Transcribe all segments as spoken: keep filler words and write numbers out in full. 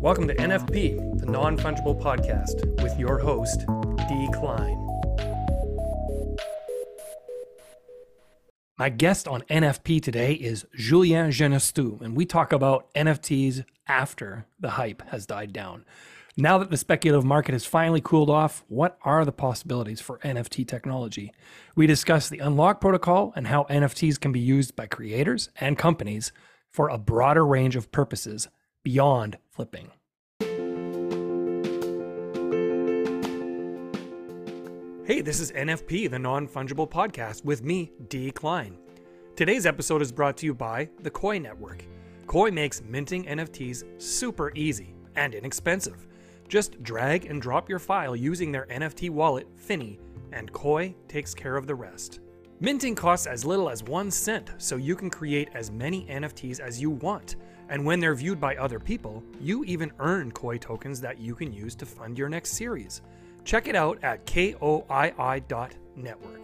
Welcome to N F P, the non-fungible podcast, with your host, D. Klein. My guest on N F P today is Julien Genestou, and we talk about N F Ts after the hype has died down. Now that the speculative market has finally cooled off, what are the possibilities for N F T technology? We discuss the Unlock protocol and how N F Ts can be used by creators and companies for a broader range of purposes beyond flipping. Hey, this is N F P, the non-fungible podcast, with me, D. Klein. Today's episode is brought to you by the Koii Network. Koii makes minting N F Ts super easy and inexpensive. Just drag and drop your file using their N F T wallet, Finny, and Koii takes care of the rest. Minting costs as little as one cent, so you can create as many N F Ts as you want. And when they're viewed by other people, you even earn Koii tokens that you can use to fund your next series. Check it out at koii dot network.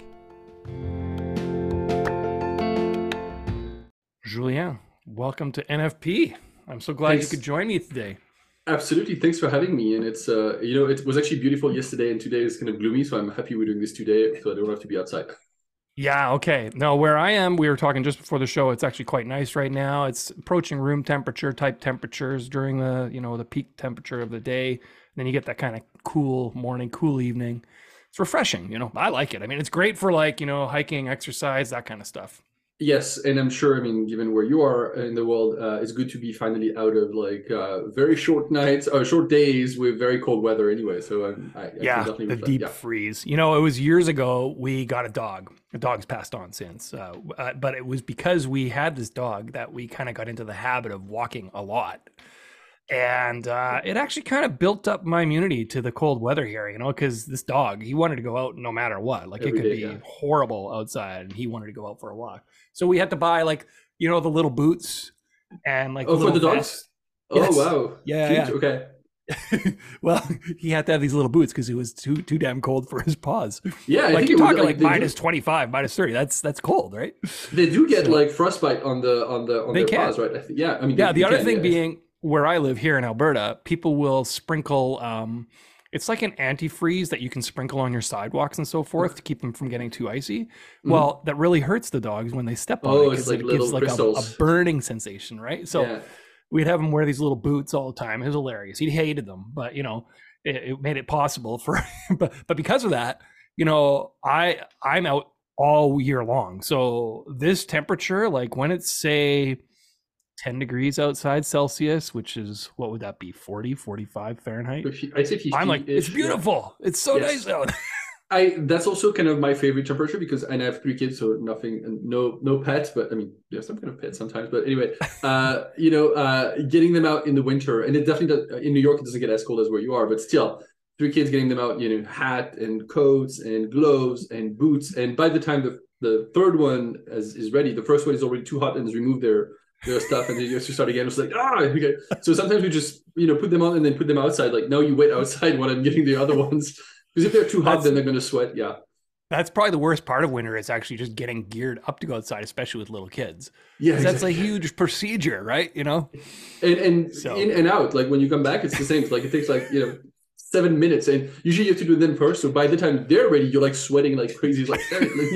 Julien, welcome to N F P. I'm so glad Thanks. You could join me today. Absolutely. Thanks for having me. And it's, uh, you know, it was actually beautiful yesterday and today is kind of gloomy. So I'm happy we're doing this today so I don't have to be outside. Yeah, okay. No, where I am, we were talking just before the show, it's actually quite nice right now. It's approaching room temperature type temperatures during the, you know, the peak temperature of the day. And then you get that kind of cool morning, cool evening. It's refreshing, you know. I like it. I mean, it's great for like, you know, hiking, exercise, that kind of stuff. Yes, and I'm sure, I mean, given where you are in the world, uh, it's good to be finally out of like uh, very short nights or short days with very cold weather anyway. So um, I, I yeah, can definitely the reflect. deep yeah. freeze. You know, it was years ago we got a dog. The dog's passed on since, uh, uh, but it was because we had this dog that we kind of got into the habit of walking a lot. And uh, it actually kind of built up my immunity to the cold weather here, you know, because this dog, he wanted to go out no matter what. Like Every it could day, be yeah. horrible outside and he wanted to go out for a walk. So we had to buy like, you know, the little boots and like Oh, for the dogs? Oh, yes. Wow. Yeah, Cute. yeah. Okay. Well, he had to have these little boots because it was too too damn cold for his paws. Yeah, I like think you're talking was, like, like minus twenty-five, minus thirty. That's that's cold, right? They do get so, like frostbite on the on the on they their can. paws, right? I th- yeah, I mean, yeah. they, The other can, thing yeah. being where I live here in Alberta, people will sprinkle. Um, it's like an antifreeze that you can sprinkle on your sidewalks and so forth to keep them from getting too icy. Mm-hmm. Well, that really hurts the dogs when they step on oh, it because like it gives like a, a burning sensation, right? So. Yeah. We'd have him wear these little boots all the time. It was hilarious. He hated them, but you know, it, it made it possible for him. But, but because of that, you know, I, I'm out all year long. So this temperature, like when it's say ten degrees outside Celsius, which is, what would that be? forty, forty-five Fahrenheit. I'd say fifty. I'm like, it's beautiful. Yeah. It's so yes. nice out. I that's also kind of my favorite temperature because and I have three kids, so nothing, no no pets, but I mean, there's some kind of pets sometimes. But anyway, uh, you know, uh, getting them out in the winter, and it definitely does, in New York it doesn't get as cold as where you are, but still, three kids getting them out, you know, hat and coats and gloves and boots, and by the time the the third one is, is ready, the first one is already too hot and has removed their their stuff, and then you have to start again. It's like ah, okay. So sometimes we just you know put them on and then put them outside. Like no, you wait outside while I'm getting the other ones. Because if they're too hot, that's, then they're going to sweat. Yeah. That's probably the worst part of winter is actually just getting geared up to go outside, especially with little kids. Yeah. Exactly. That's a huge procedure, right? You know? And and so. in and out, like when you come back, it's the same. Like it takes like, you know, seven minutes. And usually you have to do them first. So by the time they're ready, you're like sweating like crazy. Like,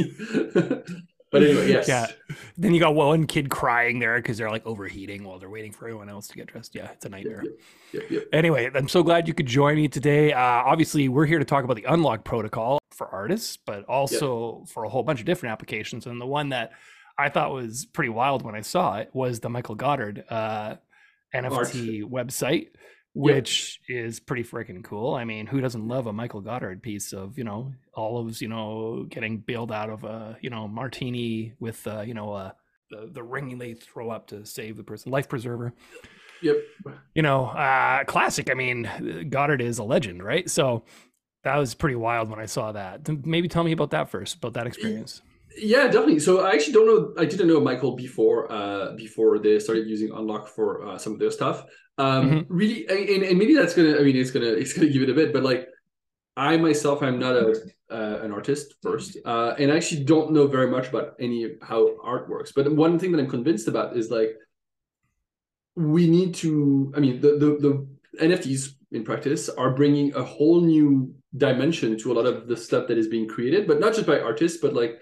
but anyway, yes. Yeah. Then you got one kid crying there because they're like overheating while they're waiting for everyone else to get dressed. Yeah, it's a nightmare. Yep, yep, yep, yep. Anyway, I'm so glad you could join me today. Uh, obviously, we're here to talk about the Unlock protocol for artists, but also yep. for a whole bunch of different applications. And the one that I thought was pretty wild when I saw it was the Michael Goddard uh, N F T Art. website. Which yep. is pretty freaking cool. I mean, who doesn't love a Michael Goddard piece of, you know, olives, you know, getting bailed out of a, you know, martini with, uh, you know, uh, the, the ring they throw up to save the person, life preserver. Yep. You know, uh, classic. I mean, Goddard is a legend, right? So that was pretty wild when I saw that. Maybe tell me about that first, about that experience. Yeah, definitely. So I actually don't know. I didn't know Michael before uh, before they started using Unlock for uh, some of their stuff. Um, mm-hmm. Really, and, and maybe that's gonna. I mean, it's gonna it's gonna give it a bit. But like, I myself, I'm not a uh, an artist first, uh, and I actually don't know very much about any how art works. But one thing that I'm convinced about is like, we need to. I mean, the the the N F Ts in practice are bringing a whole new dimension to a lot of the stuff that is being created, but not just by artists, but like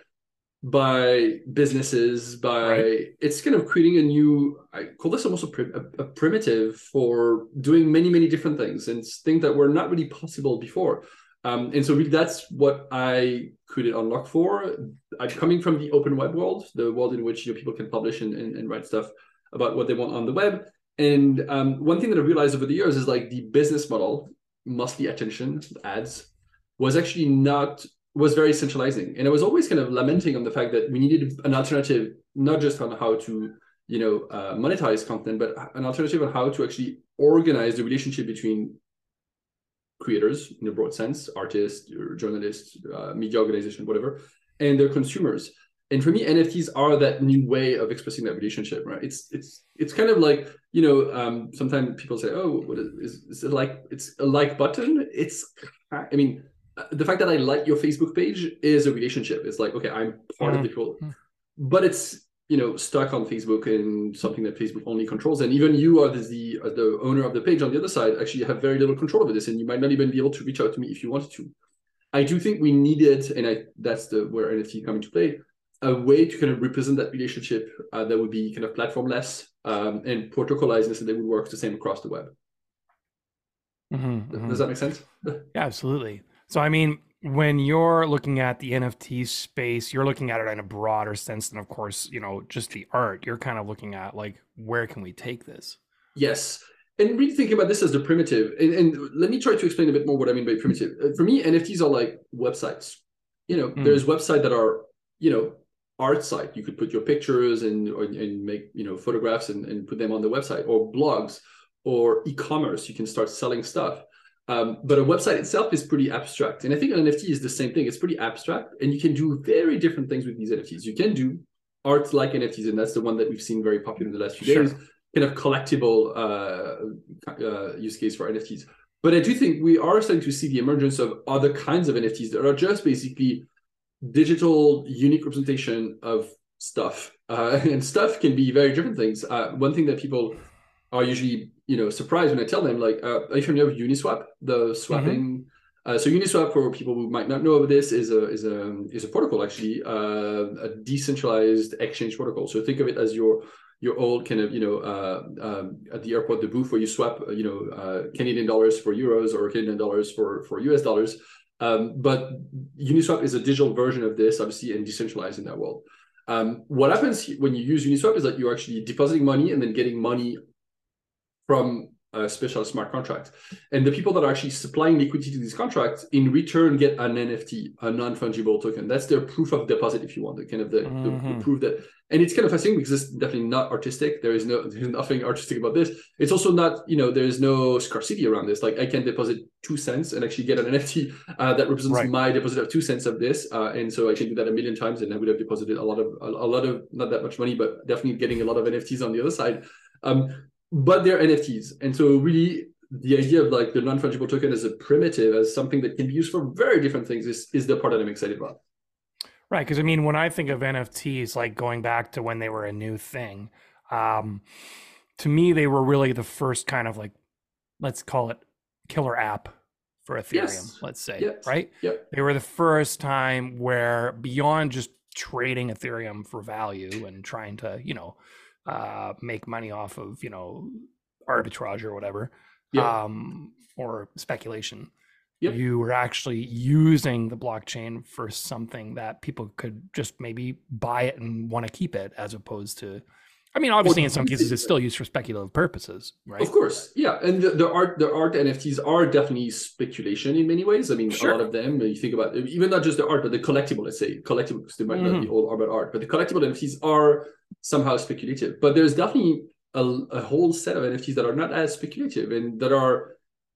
by businesses, by right. It's kind of creating a new, I call this almost a, a, a primitive for doing many, many different things and things that were not really possible before. Um, and so really that's what I created Unlock for. I'm coming from the open web world, the world in which you know, people can publish and, and, and write stuff about what they want on the web. And um, one thing that I realized over the years is like the business model, mostly attention, ads, was actually not, was very centralizing. And I was always kind of lamenting on the fact that we needed an alternative, not just on how to, you know, uh, monetize content, but an alternative on how to actually organize the relationship between creators in a broad sense, artists, or journalists, uh, media organization, whatever, and their consumers. And for me, N F Ts are that new way of expressing that relationship, right? It's it's it's kind of like, you know, um, sometimes people say, oh, what is, is, is it like? It's a like button. It's, I mean, the fact that I like your Facebook page is a relationship. It's like, okay, I'm part mm-hmm. of the people, but it's, you know, stuck on Facebook and something that Facebook only controls. And even you are the, the, uh, the owner of the page on the other side, actually have very little control over this. And you might not even be able to reach out to me if you wanted to. I do think we needed, and I that's the where N F T come into play, a way to kind of represent that relationship uh, that would be kind of platformless um, and protocolized so that would work the same across the web. Mm-hmm, Does mm-hmm. that make sense? Yeah, absolutely. So, I mean, when you're looking at the N F T space, you're looking at it in a broader sense than, of course, you know, just the art. You're kind of looking at like, where can we take this? Yes. And really thinking about this as the primitive. And, and let me try to explain a bit more what I mean by primitive. For me, N F Ts are like websites. You know, mm. there's websites that are, you know, art site. You could put your pictures and or, and make, you know, photographs and, and put them on the website, or blogs or e-commerce. You can start selling stuff. Um, but a website itself is pretty abstract. And I think an N F T is the same thing. It's pretty abstract, and you can do very different things with these N F Ts. You can do art like N F Ts, and that's the one that we've seen very popular in the last few sure. days, kind of collectible uh, uh, use case for N F Ts. But I do think we are starting to see the emergence of other kinds of N F Ts that are just basically digital unique representation of stuff. Uh, and stuff can be very different things. Uh, one thing that people are usually, you know, surprised when I tell them, like, uh, are you familiar with Uniswap, the swapping? Mm-hmm. Uh, so Uniswap, for people who might not know of this, is a is a is a protocol actually, uh, a decentralized exchange protocol. So think of it as your your old kind of, you know, uh, um, at the airport, the booth where you swap, uh, you know, uh, Canadian dollars for euros or Canadian dollars for for U S dollars. Um, but Uniswap is a digital version of this, obviously, and decentralized in that world. Um, what happens when you use Uniswap is that you're actually depositing money and then getting money from a special smart contract. And the people that are actually supplying liquidity to these contracts in return get an N F T, a non-fungible token. That's their proof of deposit, if you want, the kind of the, mm-hmm. the, the proof that, and it's kind of fascinating because it's definitely not artistic. There is no, there's nothing artistic about this. It's also not, you know, there's no scarcity around this. Like I can deposit two cents and actually get an N F T uh, that represents right. my deposit of two cents of this. Uh, and so I can do that a million times and I would have deposited a lot of, a, a lot of, not that much money, but definitely getting a lot of N F Ts on the other side. Um, But they're N F Ts. And so really the idea of like the non-fungible token as a primitive, as something that can be used for very different things is, is the part that I'm excited about. Right. Because I mean, when I think of N F Ts, like going back to when they were a new thing, um, to me, they were really the first kind of like, let's call it killer app for Ethereum, yes. let's say, yes. right? Yep. They were the first time where beyond just trading Ethereum for value and trying to, you know, uh, make money off of, you know, arbitrage or whatever, yep. um, or speculation. Yep. You were actually using the blockchain for something that people could just maybe buy it and want to keep it, as opposed to, I mean, obviously well, in some cases it's still used for speculative purposes, right? Of course, yeah. And the, the art, the art N F Ts are definitely speculation in many ways. I mean, sure. a lot of them, you think about, even not just the art, but the collectible, let's say, collectible, because they might mm-hmm. not be all about art, but the collectible N F Ts are somehow speculative. But there's definitely a, a whole set of N F Ts that are not as speculative and that are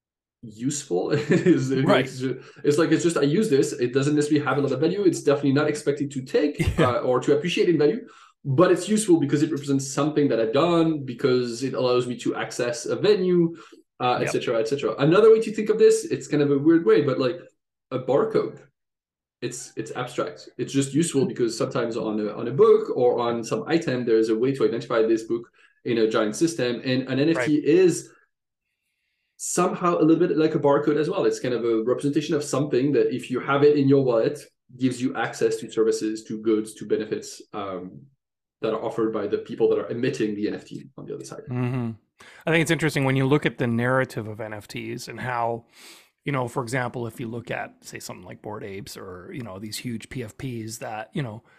useful. it's, right. it's, it's like, it's just, I use this. It doesn't necessarily have a lot of value. It's definitely not expected to take yeah. uh, or to appreciate in value. But it's useful because it represents something that I've done, because it allows me to access a venue, uh, et cetera, yep. et cetera. Another way to think of this, it's kind of a weird way, but like a barcode, it's it's abstract. It's just useful because sometimes on a, on a book or on some item, there's a way to identify this book in a giant system. And an N F T right. is somehow a little bit like a barcode as well. It's kind of a representation of something that if you have it in your wallet, gives you access to services, to goods, to benefits um, that are offered by the people that are emitting the N F T on the other side. Mm-hmm. I think it's interesting when you look at the narrative of N F Ts and how, you know, for example, if you look at, say, something like Bored Apes or, you know, these huge P F Ps that, you know,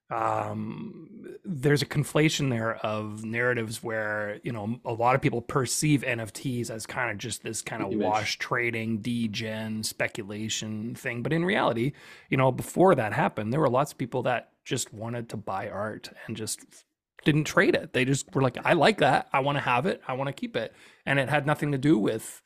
um, there's a conflation there of narratives where, you know, a lot of people perceive N F Ts as kind of just this kind of Image. wash trading, degen, speculation thing. But in reality, you know, before that happened, there were lots of people that just wanted to buy art and just didn't trade it. They just were like, I like that. I want to have it. I want to keep it. And it had nothing to do with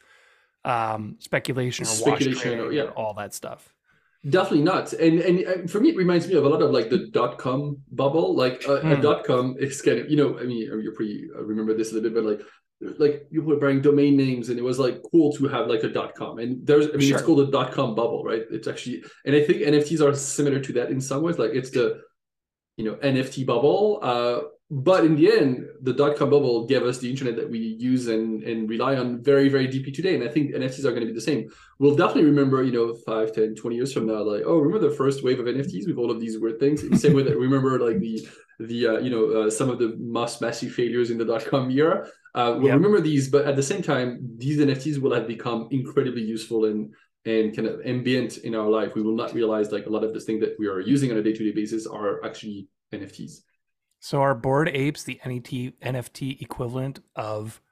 um, speculation or Speculation, wash trading or, yeah. or all that stuff. Definitely not. And and for me, it reminds me of a lot of like the dot com bubble. Like a, Mm. a dot com is kind of, you know, I mean, you're pretty uh, remember this a little bit, but like like people were buying domain names, and it was like cool to have like a dot com. And there's, I mean, Sure. it's called a dot com bubble, right? It's actually, and I think N F Ts are similar to that in some ways. Like it's the, you know, N F T bubble. Uh, but in the end, the dot-com bubble gave us the internet that we use and, and rely on very, very deeply today. And I think N F Ts are going to be the same. We'll definitely remember, you know, five, ten, twenty years from now, like, oh, remember the first wave of N F Ts with all of these weird things? In the same way that we remember like the, the uh, you know, uh, some of the most massive failures in the dot-com era. Uh, we'll Yep. remember these, but at the same time, these N F Ts will have become incredibly useful and and kind of ambient in our life. We will not realize like a lot of the things that we are using on a day-to-day basis are actually N F Ts. So are Bored Apes the N F T equivalent of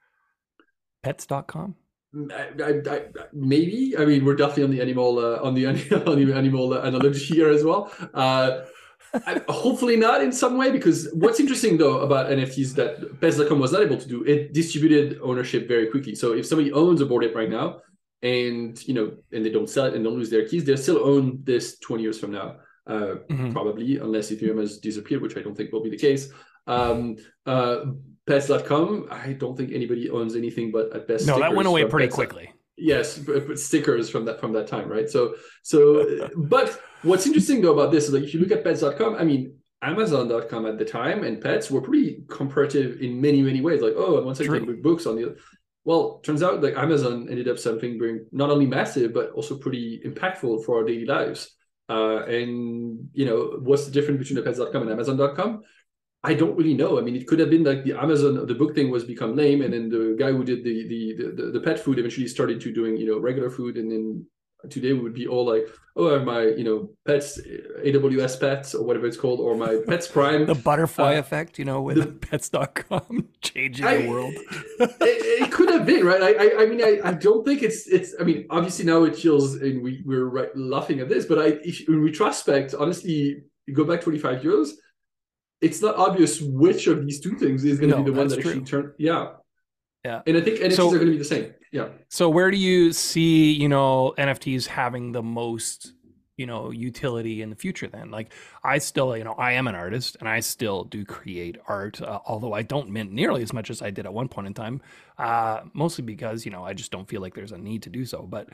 pets dot com? I, I, I, maybe. I mean, we're definitely on the animal uh, on the on the animal analogy here as well. Uh, I, hopefully not in some way, because what's interesting though about N F Ts that pets dot com was not able to do, it distributed ownership very quickly. So if somebody owns a Bored Ape right now, and you know, and they don't sell it and don't lose their keys, they'll still own this twenty years from now. Uh, mm-hmm. Probably, unless Ethereum has disappeared, which I don't think will be the case. Um, uh, pets dot com, I don't think anybody owns anything but at best. No, that went away pretty quickly. Yes, stickers from that from that time, right? So, so, but what's interesting though about this is like if you look at pets dot com, I mean, Amazon dot com at the time and Pets were pretty comparative in many many ways. Like, oh, once I take books on the other. Well, turns out like Amazon ended up something being not only massive but also pretty impactful for our daily lives. Uh, and, you know, what's the difference between the pets dot com and Amazon dot com? I don't really know. I mean, it could have been like the Amazon, the book thing was become lame. And then the guy who did the, the, the, the pet food eventually started to doing, you know, regular food. And then today we would be all like, oh, I have my, you know, pets, A W S pets or whatever it's called, or my pets prime. The butterfly uh, effect, you know, with the, pets dot com changing I, the world. it, it could have been, right? I I, I mean, I, I don't think it's, it's, I mean, obviously now it feels, and we, we're right, laughing at this, but I, if, in retrospect, honestly, you go back twenty-five years, it's not obvious which of these two things is going to no, be the one that true. actually turn, yeah. Yeah. And I think N F Ts so, are going to be the same. Yeah. So where do you see, you know, N F Ts having the most, you know, utility in the future then? Like I still, you know, I am an artist and I still do create art, uh, although I don't mint nearly as much as I did at one point in time, uh, mostly because, you know, I just don't feel like there's a need to do so. But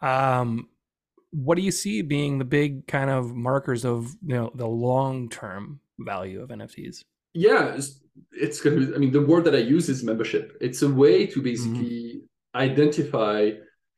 um, what do you see being the big kind of markers of, you know, the long-term value of N F Ts? Yeah, it's, it's going to be, I mean, the word that I use is membership. It's a way to basically mm-hmm. identify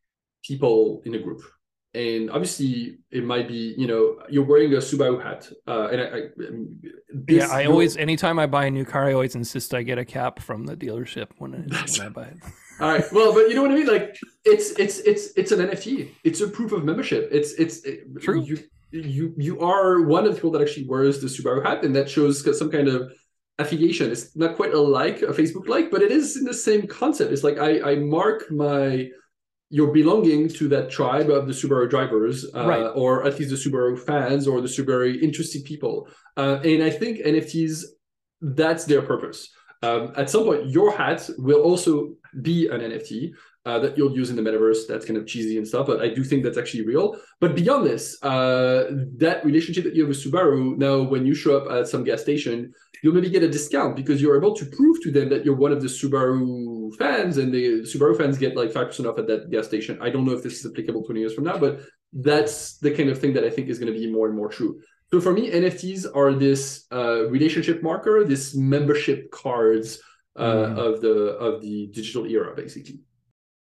people in a group. And obviously it might be, you know, you're wearing a Subaru hat. Uh, and I, I, I mean, yeah, I always, anytime I buy a new car, I always insist I get a cap from the dealership when I, when I buy it. All right. Well, but you know what I mean? Like it's, it's, it's, it's an N F T. It's a proof of membership. It's, it's it, true. You, you, you are one of the people that actually wears the Subaru hat, and that shows some kind of affiliation. It's not quite a like, a Facebook like, but it is in the same concept. It's like I, I mark my your belonging to that tribe of the Subaru drivers, uh, right. or at least the Subaru fans or the Subaru interested people. Uh, and I think N F Ts, that's their purpose. Um, at some point, your hat will also be an N F T uh, that you'll use in the metaverse. That's kind of cheesy and stuff, but I do think that's actually real. But beyond this, uh, that relationship that you have with Subaru, now when you show up at some gas station, you'll maybe get a discount because you're able to prove to them that you're one of the Subaru fans, and the Subaru fans get like five percent off at that gas station. I don't know if this is applicable twenty years from now, but that's the kind of thing that I think is going to be more and more true. So for me, N F Ts are this uh, relationship marker, this membership cards uh, mm. of the of the digital era, basically.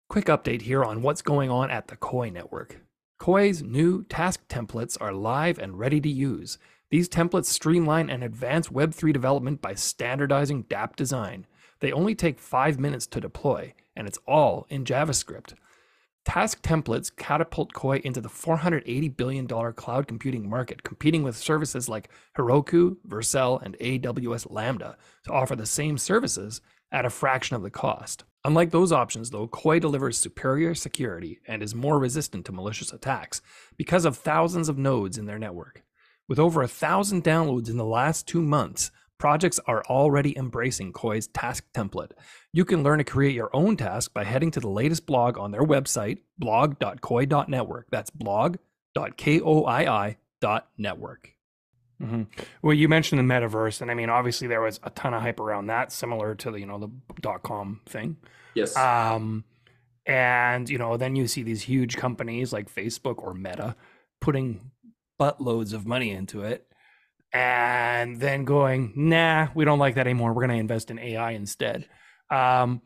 Quick update here on what's going on at the Koi network. Koi's new task templates are live and ready to use. These templates streamline and advance Web three development by standardizing dApp design. They only take five minutes to deploy, and it's all in JavaScript. Task templates catapult Koi into the four hundred eighty billion dollars cloud computing market, competing with services like Heroku, Vercel, and A W S Lambda to offer the same services at a fraction of the cost. Unlike those options, though, Koi delivers superior security and is more resistant to malicious attacks because of thousands of nodes in their network. With over a thousand downloads in the last two months, projects are already embracing Koi's task template. You can learn to create your own task by heading to the latest blog on their website, blog dot koi dot network. That's blog dot koi dot network. Mm-hmm. Well, you mentioned the metaverse, and I mean, obviously there was a ton of hype around that, similar to the, you know, the dot-com thing. Yes. Um, and, you know, then you see these huge companies like Facebook or Meta putting buttloads of money into it, and then going, nah, we don't like that anymore. We're going to invest in A I instead. Um,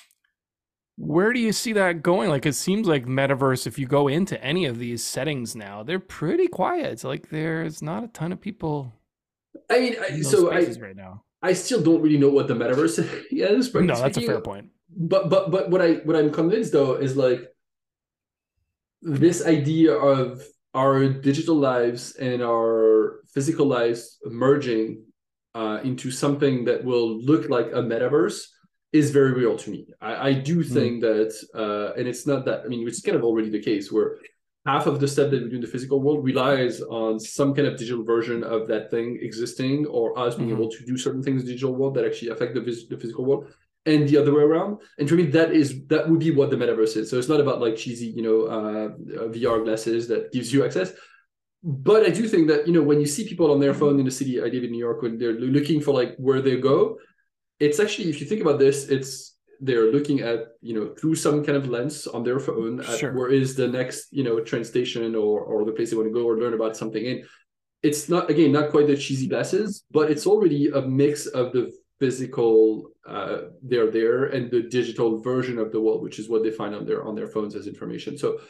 where do you see that going? Like, it seems like metaverse, if you go into any of these settings now, they're pretty quiet. It's like there's not a ton of people. I mean, I, so I, right now. I still don't really know what the metaverse is. Yeah, this no, that's a fair point. But but but what I what I'm convinced though is like this idea of our digital lives and our physical lives merging uh, into something that will look like a metaverse is very real to me. I, I do think mm. that, uh, and it's not that, I mean, which is kind of already the case, where half of the stuff that we do in the physical world relies on some kind of digital version of that thing existing, or us being mm-hmm. able to do certain things in the digital world that actually affect the, vis- the physical world, and the other way around. And for me, that is that would be what the metaverse is. So it's not about like cheesy, you know, uh, V R glasses that gives you access. But I do think that, you know, when you see people on their phone in the city, I live in New York, when they're looking for like where they go, it's actually, if you think about this, it's they're looking at, you know, through some kind of lens on their phone at sure. where is the next, you know, train station or or the place they want to go or learn about something. And it's not, again, not quite the cheesy glasses, but it's already a mix of the physical uh, they're there and the digital version of the world, which is what they find on their on their phones as information. So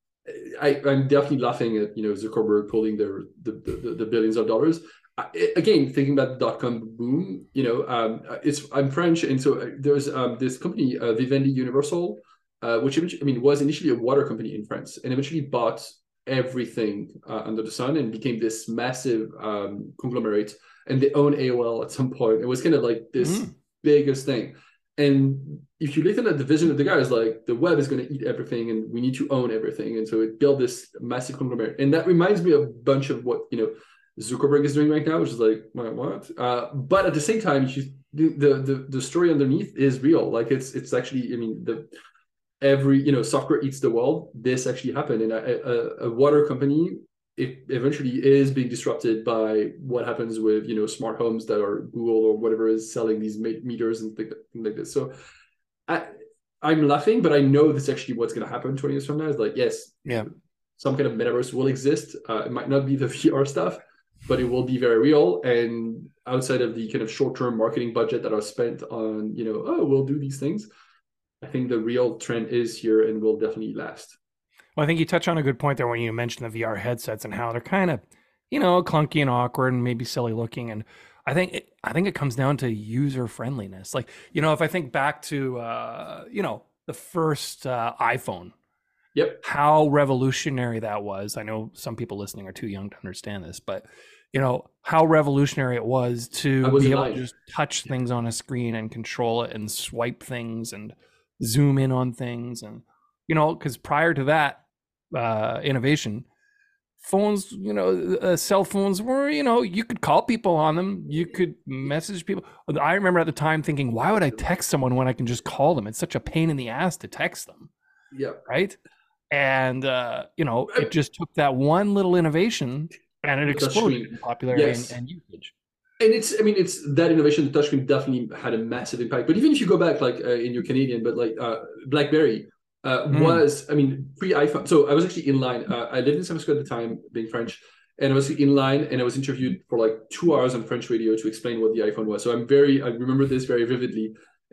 I, I'm definitely laughing at, you know, Zuckerberg pulling their the, the, the billions of dollars. I, again, thinking about the dot-com boom, you know, um, it's I'm French, and so there's um, this company, uh, Vivendi Universal, uh, which I mean was initially a water company in France, and eventually bought everything uh, under the sun and became this massive um, conglomerate. And they own A O L at some point. It was kind of like this mm. biggest thing. And if you listen at the vision of the guy, is like the web is going to eat everything, and we need to own everything. And so it built this massive conglomerate. And that reminds me of a bunch of what, you know, Zuckerberg is doing right now, which is like, what? Uh, but at the same time, you, the, the the story underneath is real. Like it's it's actually, I mean, the every, you know, software eats the world. This actually happened. And a, a, a water company, it eventually is being disrupted by what happens with, you know, smart homes that are Google or whatever is selling these meters and things like this. So I, I'm laughing, but I know that's actually what's going to happen twenty years from now. Is like, yes, yeah, some kind of metaverse will exist. Uh, it might not be the V R stuff, but it will be very real. And outside of the kind of short-term marketing budget that are spent on, you know, oh, we'll do these things, I think the real trend is here and will definitely last. Well, I think you touch on a good point there when you mentioned the V R headsets and how they're kind of, you know, clunky and awkward and maybe silly looking. And I think it, I think it comes down to user friendliness. Like, you know, if I think back to, uh, you know, the first uh, iPhone, yep, how revolutionary that was. I know some people listening are too young to understand this, but you know how revolutionary it was to be able to just touch things on a screen and control it and swipe things and zoom in on things. And, you know, because prior to that uh, innovation, phones, you know, uh, cell phones were, you know, you could call people on them. You could message people. I remember at the time thinking, why would I text someone when I can just call them? It's such a pain in the ass to text them. Yeah. Right. And, uh, you know, it just took that one little innovation and it exploded in popularity yes. and, and usage. And it's, I mean, it's that innovation, the touchscreen definitely had a massive impact. But even if you go back, like uh, in your Canadian, but like uh, BlackBerry uh, mm. was, I mean, pre-iPhone. So I was actually in line. Uh, I lived in San Francisco at the time, being French. And I was in line and I was interviewed for like two hours on French radio to explain what the iPhone was. So I'm very, I remember this very vividly.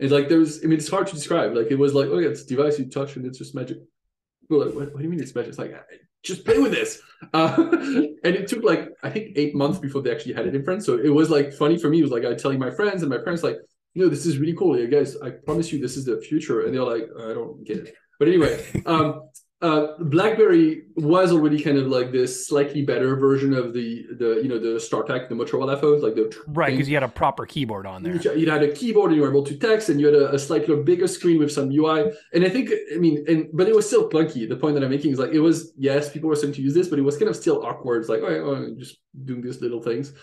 It's like there was, I mean, it's hard to describe. Like it was like, oh yeah, it's a device you touch and it's just magic. We're like, what, what do you mean it's magic? It's like, just play with this. Uh, and it took like, I think eight months before they actually had it in France. So it was like funny for me. It was like, I telling my friends and my parents like, you know, this is really cool. Yeah, guys, I promise you this is the future. And they're like, I don't get it. But anyway, um, uh, BlackBerry was already kind of like this slightly better version of the, the you know, the StarTAC, the Motorola phones, like the right, because you had a proper keyboard on there. You had a keyboard and you were able to text, and you had a, a slightly bigger screen with some U I. And I think, I mean, and but it was still clunky. The point that I'm making is like, it was, yes, people were starting to use this, but it was kind of still awkward. It's like, oh, oh just doing these little things.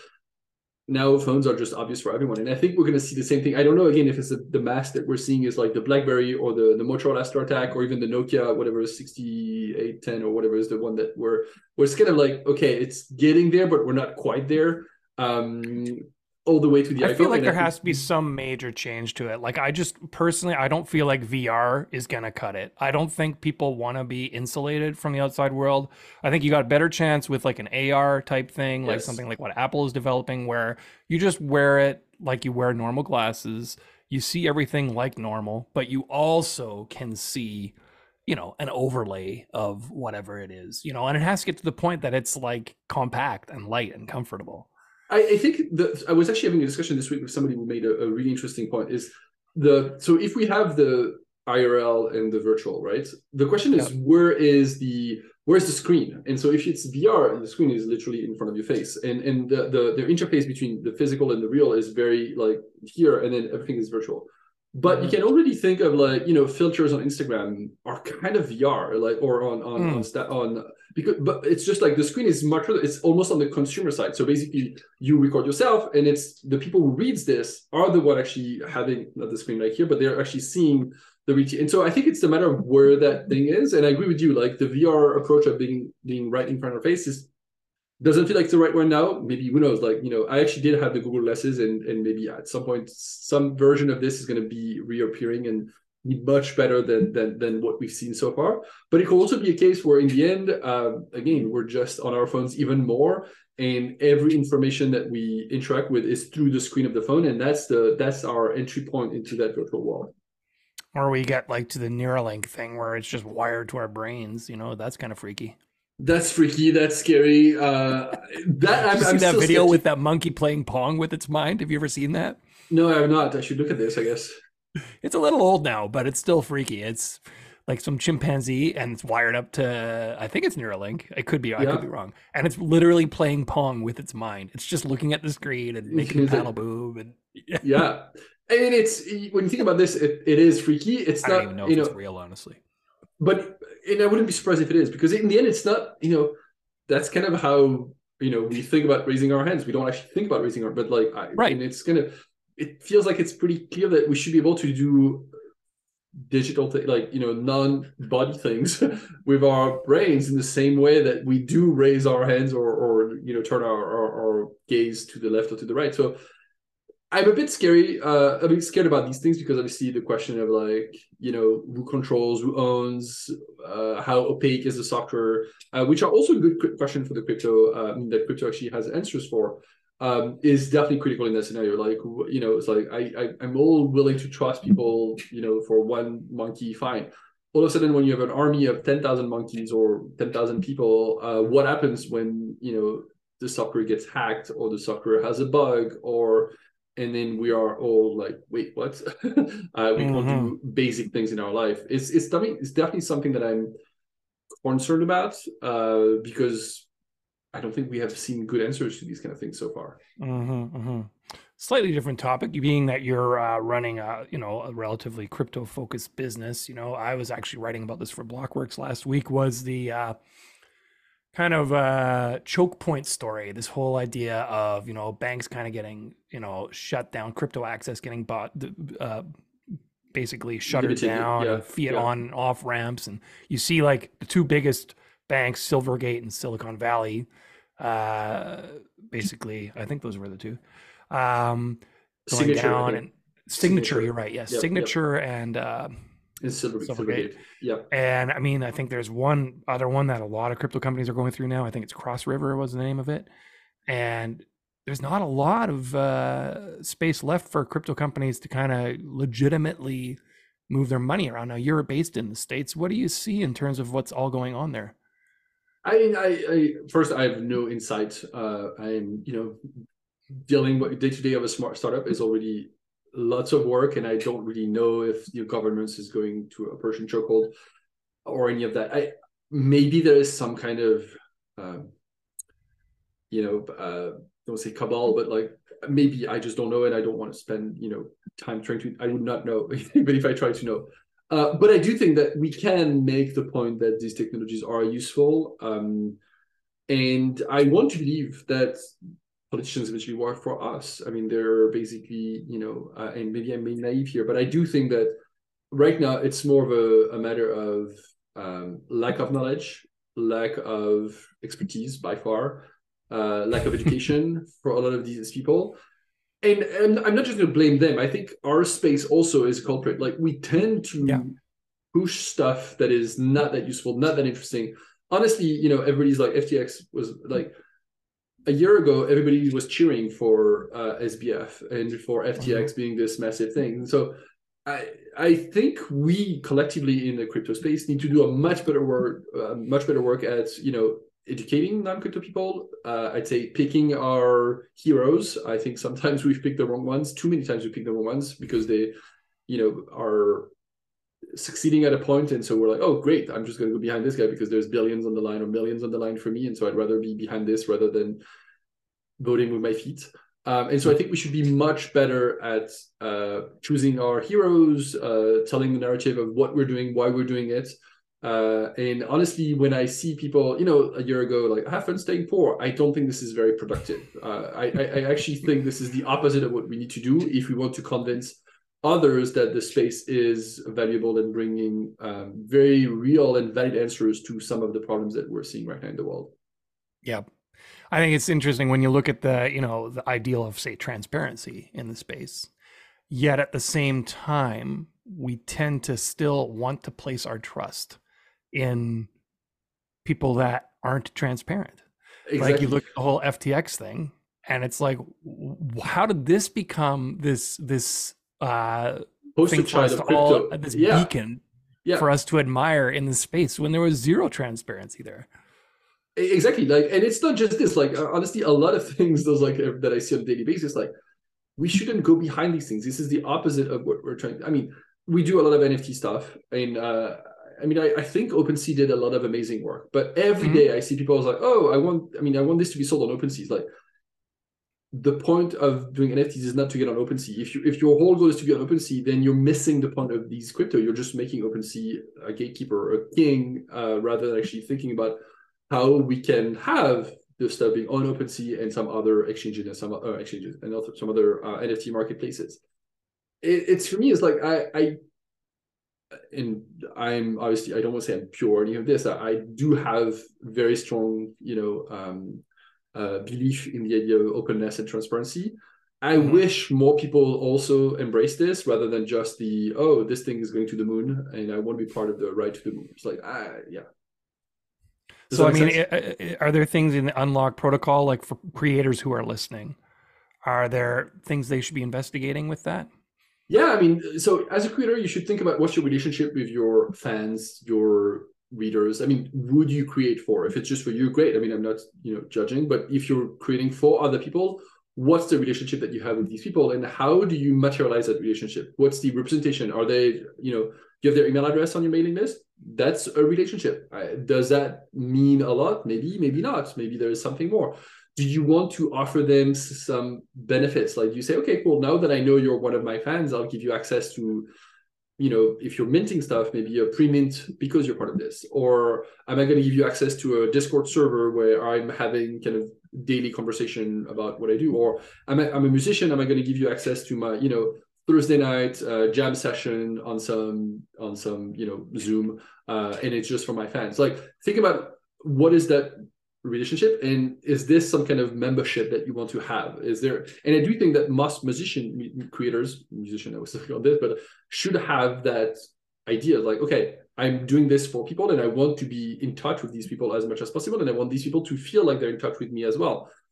Now phones are just obvious for everyone. And I think we're going to see the same thing. I don't know, again, if it's a, the mass that we're seeing is like the BlackBerry or the, the Motorola StarTAC or even the Nokia, whatever, sixty-eight ten or whatever is the one that we're, where it's kind of like, okay, it's getting there, but we're not quite there. Um, all the way to the I iPhone. feel like there I has to be some major change to it. Like I just personally, I don't feel like V R is going to cut it. I don't think people want to be insulated from the outside world. I think you got a better chance with like an A R type thing, like yes. something like what Apple is developing, where you just wear it like you wear normal glasses. You see everything like normal, but you also can see, you know, an overlay of whatever it is, you know, and it has to get to the point that it's like compact and light and comfortable. I, I think that I was actually having a discussion this week with somebody who made a, a really interesting point. Is the so if we have the I R L and the virtual, right? The question is, yeah. where is the where's the screen? And so if it's V R, the screen is literally in front of your face, and and the the, the interface between the physical and the real is very like here, and then everything is virtual. But mm-hmm. you can already think of like, you know, filters on Instagram are kind of V R, like, or on on mm. on, sta- on because, but it's just like the screen is much, it's almost on the consumer side. So basically, you record yourself, and it's the people who reads this are the one actually having not the screen right here, but they're actually seeing the reach. And so I think it's a matter of where that thing is. And I agree with you, like the V R approach of being being right in front of our faces doesn't feel like it's the right one now. Maybe, who knows, like, you know, I actually did have the Google Glasses, and, and maybe at some point, some version of this is going to be reappearing and be much better than, than, than what we've seen so far. But it could also be a case where in the end, uh, again, we're just on our phones even more, and every information that we interact with is through the screen of the phone. And that's the that's our entry point into that virtual world. Or we get like to the Neuralink thing where it's just wired to our brains, you know, that's kind of freaky. That's freaky. That's scary. Uh, that I'm, Did you see I'm that video skeptic- with that monkey playing Pong with its mind? Have you ever seen that? No, I have not. I should look at this, I guess. It's a little old now, but it's still freaky. It's like some chimpanzee, and it's wired up to, I think it's Neuralink. It could be, I yeah. could be wrong. And it's literally playing Pong with its mind. It's just looking at the screen and making the paddle move. And yeah. yeah. And it's, when you think about this, it, it is freaky. It's not, I don't even know if you it's know, real, honestly. But, and I wouldn't be surprised if it is, because in the end, it's not, you know, that's kind of how, you know, we think about raising our hands. We don't actually think about raising our, but like, I, right. and it's kind of, it feels like it's pretty clear that we should be able to do digital, th- like, you know, non-body things with our brains in the same way that we do raise our hands or, or you know, turn our, our, our gaze to the left or to the right. So I'm a bit scary, uh, a bit scared about these things, because obviously the question of like, you know, who controls, who owns, uh, how opaque is the software, uh, which are also a good question for the crypto, um, that crypto actually has answers for, um, is definitely critical in that scenario. Like, you know, it's like, I, I, I'm all willing to trust people, you know, for one monkey, fine. All of a sudden, when you have an army of ten thousand monkeys or ten thousand people, uh, what happens when, you know, the software gets hacked or the software has a bug, or and then we are all like, wait, what? uh, we mm-hmm. can't do basic things in our life. It's it's definitely, it's definitely something that I'm concerned about, uh, because I don't think we have seen good answers to these kind of things so far. Mm-hmm, mm-hmm. Slightly different topic, being that you're uh, running a, you know, a relatively crypto-focused business. You know, I was actually writing about this for Blockworks last week, was the uh, kind of uh choke point story, this whole idea of, you know, banks kind of getting, you know, shut down, crypto access getting bought, uh basically shuttered down, yeah, and fiat yeah. on and off ramps. And you see like the two biggest banks, Silvergate and Silicon Valley, uh basically, I think those were the two, um going Signature, down. And Signature, Signature, you're right, yes, yep, Signature yep. and uh It's Silver, Silvergate. Yeah. And I mean, I think there's one other one that a lot of crypto companies are going through now. I think it's Cross River was the name of it. And there's not a lot of uh, space left for crypto companies to kind of legitimately move their money around. Now, you're based in the States. What do you see in terms of what's all going on there? I mean, I, I first I have no insight. Uh, I'm you know dealing with day to day of a smart startup is already lots of work, and I don't really know if the governance is going to a Persian chokehold or any of that. I maybe there is some kind of um, you know uh, don't say cabal, but like maybe I just don't know, and I don't want to spend you know time trying to. I would not know, even if I try to know. Uh, but I do think that we can make the point that these technologies are useful, um, and I want to believe that politicians eventually work for us. I mean, they're basically, you know, uh, and maybe I'm being naive here, but I do think that right now it's more of a, a matter of um, lack of knowledge, lack of expertise by far, uh, lack of education for a lot of these people. And, and I'm not just going to blame them. I think our space also is a culprit. Like we tend to Yeah. push stuff that is not that useful, not that interesting. Honestly, you know, everybody's like F T X was like a year ago, everybody was cheering for uh, S B F and for F T X mm-hmm. being this massive thing. And so I I think we collectively in the crypto space need to do a much better work, uh, much better work at, you know, educating non-crypto people. Uh, I'd say picking our heroes. I think sometimes we've picked the wrong ones. Too many times we pick the wrong ones because they, you know, are succeeding at a point, and so we're like, oh great, I'm just going to go behind this guy because there's billions on the line or millions on the line for me, and so I'd rather be behind this rather than voting with my feet. Um, and so I think we should be much better at uh, choosing our heroes, uh, telling the narrative of what we're doing, why we're doing it. Uh, and honestly, when I see people, you know, a year ago, like, have fun staying poor, I don't think this is very productive. Uh, I, I actually think this is the opposite of what we need to do if we want to convince others that the space is valuable and bringing um, very real and valid answers to some of the problems that we're seeing right now in the world. Yeah. I think it's interesting when you look at the, you know, the ideal of, say, transparency in the space, yet at the same time, we tend to still want to place our trust in people that aren't transparent. Exactly. Like you look at the whole F T X thing, and it's like, how did this become this this uh, thing for us to all, this yeah. beacon yeah. for us to admire in the space when there was zero transparency there? Exactly. Like, and it's not just this. Like, honestly, a lot of things those like that I see on a daily basis, like, we shouldn't go behind these things. This is the opposite of what we're trying. I mean, we do a lot of N F T stuff, and uh, I mean, I, I think OpenSea did a lot of amazing work. But every mm-hmm. day I see people like, oh, I want. I mean, I want this to be sold on OpenSea. It's like, the point of doing N F Ts is not to get on OpenSea. If you if your whole goal is to be on OpenSea, then you're missing the point of these crypto. You're just making OpenSea a gatekeeper, a king, uh, rather than actually thinking about how we can have the stuff being on OpenSea and some other exchanges and some uh, exchanges and also some other uh, N F T marketplaces. It, it's for me, it's like I, I, and I'm obviously I don't want to say I'm pure or any of this. I, I do have very strong, you know, um, uh, belief in the idea of openness and transparency. I mm-hmm. wish more people also embrace this rather than just the, oh, this thing is going to the moon and I want to be part of the ride to the moon. It's like, ah, yeah. Does so, I mean, it, are there things in the Unlock protocol, like for creators who are listening, are there things they should be investigating with that? Yeah, I mean, so as a creator, you should think about what's your relationship with your fans, your readers. I mean, who do you create for? If it's just for you, great. I mean, I'm not, you know, judging, but if you're creating for other people, what's the relationship that you have with these people and how do you materialize that relationship? What's the representation? Are they, you know, do you have their email address on your mailing list? That's a relationship. Uh, does that mean a lot? Maybe, maybe not. Maybe there is something more. Do you want to offer them some benefits? Like you say, okay, cool. Now that I know you're one of my fans, I'll give you access to, you know, if you're minting stuff, maybe a pre-mint because you're part of this. Or am I going to give you access to a Discord server where I'm having kind of daily conversation about what I do? Or I'm a, I'm a musician. Am I going to give you access to my, you know, Thursday night uh, jam session on some on some you know Zoom, uh, and it's just for my fans. Like, think about what is that relationship, and is this some kind of membership that you want to have? Is there? And I do think that most musician creators, musician, I was thinking on this, but should have that idea. Like, okay, I'm doing this for people, and I want to be in touch with these people as much as possible, and I want these people to feel like they're in touch with me as well.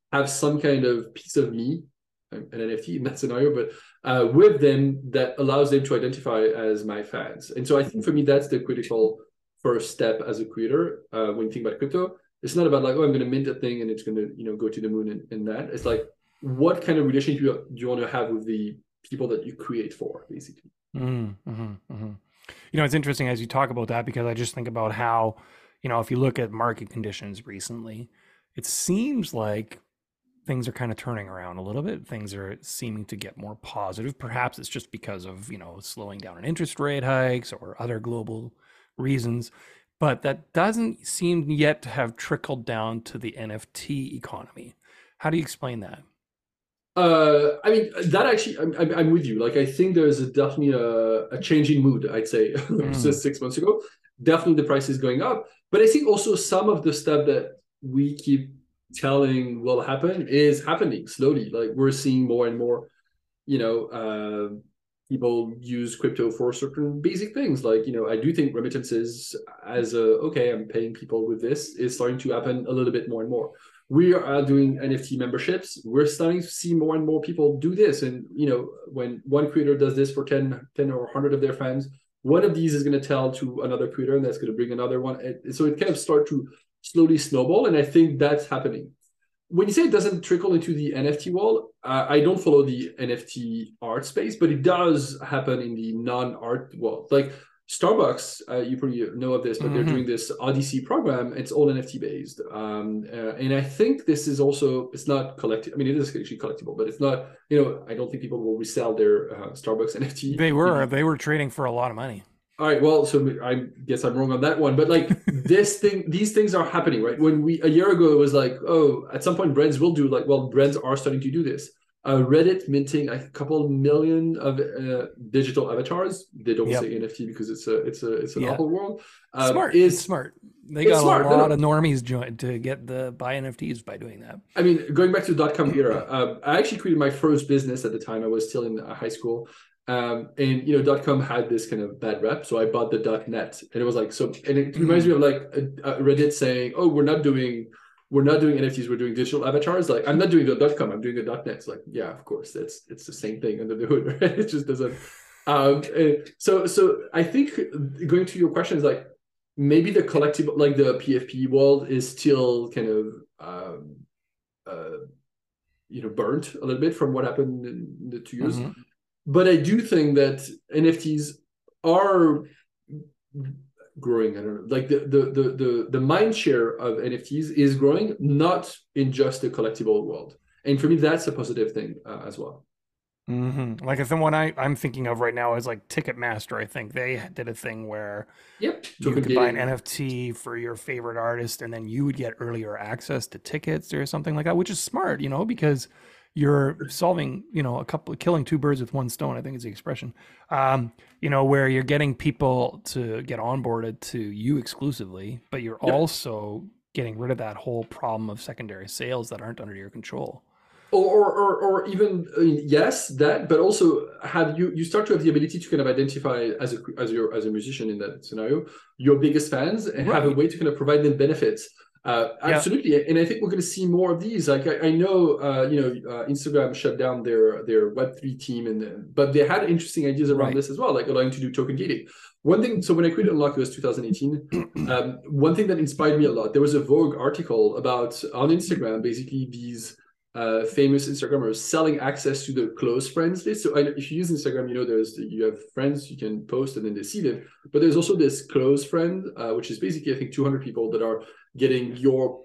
have some kind of piece of me, an N F T in that scenario, but uh, with them that allows them to identify as my fans. And so I think for me, that's the critical first step as a creator uh, when you think about crypto. It's not about like, oh, I'm going to mint a thing and it's going to, you know, go to the moon and, and that. It's like, what kind of relationship do you, do you want to have with the people that you create for, basically? Mm-hmm, mm-hmm. You know, it's interesting as you talk about that, because I just think about how, you know, if you look at market conditions recently, it seems like things are kind of turning around a little bit. Things are seeming to get more positive. Perhaps it's just because of, you know, slowing down in interest rate hikes or other global reasons, but that doesn't seem yet to have trickled down to the N F T economy. How do you explain that? Uh, I mean, that actually, I'm, I'm, I'm with you. Like, I think there's a, definitely a, a changing mood, I'd say, Mm. just six months ago. Definitely the price is going up. But I think also some of the stuff that we keep telling will happen is happening slowly. Like, we're seeing more and more, you know, uh, people use crypto for certain basic things. Like, you know, I do think remittances as a, okay, I'm paying people with this is starting to happen a little bit more and more. We are doing N F T memberships. We're starting to see more and more people do this. And, you know, when one creator does this for ten, ten or one hundred of their fans, one of these is going to tell to another creator and that's going to bring another one. And so it kind of start to slowly snowball. And I think that's happening. When you say it doesn't trickle into the N F T world, uh, I don't follow the N F T art space, but it does happen in the non-art world. Like Starbucks, uh, you probably know of this, but mm-hmm. they're doing this Odyssey program. It's all N F T based. Um, uh, and I think this is also, it's not collectible. I mean, it is actually collectible, but it's not, you know, I don't think people will resell their uh, Starbucks N F T. They were, they were trading for a lot of money. All right, well, so I guess I'm wrong on that one, but like this thing, these things are happening, right? When we, a year ago, it was like, oh, at some point brands will do like, well, brands are starting to do this. Uh, Reddit minting a couple million of uh, digital avatars. They don't yep. say N F T because it's a, it's a, it's an yeah. awful world. Uh, smart, is it's smart. They got smart. a lot no, no. of normies joined to get the buy N F Ts by doing that. I mean, going back to the dot-com era, uh, I actually created my first business at the time. I was still in high school. Um, and, you know, .com had this kind of bad rep. So I bought the .net and it was like, so, and it reminds me of like a, a Reddit saying, oh, we're not doing, we're not doing N F Ts, we're doing digital avatars. Like, I'm not doing the .com, I'm doing the .net. It's like, yeah, of course, that's, it's the same thing under the hood, right? It just doesn't. Um, so, so I think going to your question is like, maybe the collectible, like the P F P world is still kind of, um, uh, you know, burnt a little bit from what happened in the two years. Mm-hmm. But I do think that N F Ts are growing. I don't know, like the the the the, the mind share of N F Ts is growing, not in just the collectible world. And for me, that's a positive thing uh, as well. Mm-hmm. Like the one I, I'm thinking of right now is like Ticketmaster. I think they did a thing where yep. you could buy an N F T for your favorite artist, and then you would get earlier access to tickets or something like that, which is smart, you know, because you're solving, you know, a couple, killing two birds with one stone, I think is the expression, um, you know, where you're getting people to get onboarded to you exclusively, but you're yep. also getting rid of that whole problem of secondary sales that aren't under your control. Or, or, or even, I mean, yes, that, but also have you, you start to have the ability to kind of identify as a, as your, as a musician in that scenario, your biggest fans and right. have a way to kind of provide them benefits. Uh, absolutely, yeah. And I think we're going to see more of these. Like I, I know, uh, you know, uh, Instagram shut down their their Web three team, and but they had interesting ideas around right. this as well, like allowing to do token gating. One thing, so when I created Unlock, it was two thousand eighteen. um, one thing that inspired me a lot, there was a Vogue article about on Instagram, basically these uh, famous Instagrammers selling access to the close friends list. So I, if you use Instagram, you know, there's you have friends you can post and then they see them, but there's also this close friend, uh, which is basically I think two hundred people that are getting your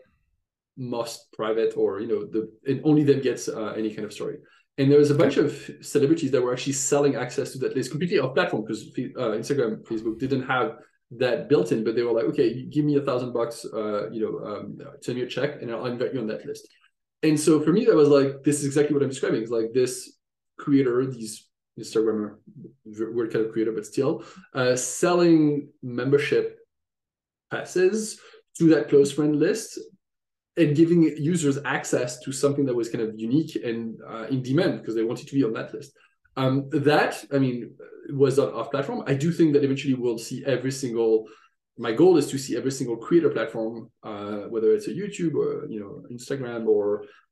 most private, or you know, the and only them gets uh, any kind of story. And there was a bunch of celebrities that were actually selling access to that list completely off platform because uh, Instagram, Facebook didn't have that built in, but they were like, okay, give me a thousand bucks, uh, you know, um, send me a check, and I'll invite you on that list. And so for me, that was like, this is exactly what I'm describing. It's like this creator, these Instagrammer, weird kind of creator, but still uh, selling membership passes to that close friend list and giving users access to something that was kind of unique and uh, in demand because they wanted to be on that list. Um, that, I mean, was on off platform. I do think that eventually we'll see every single, my goal is to see every single creator platform, uh, whether it's a YouTube or, you know, Instagram or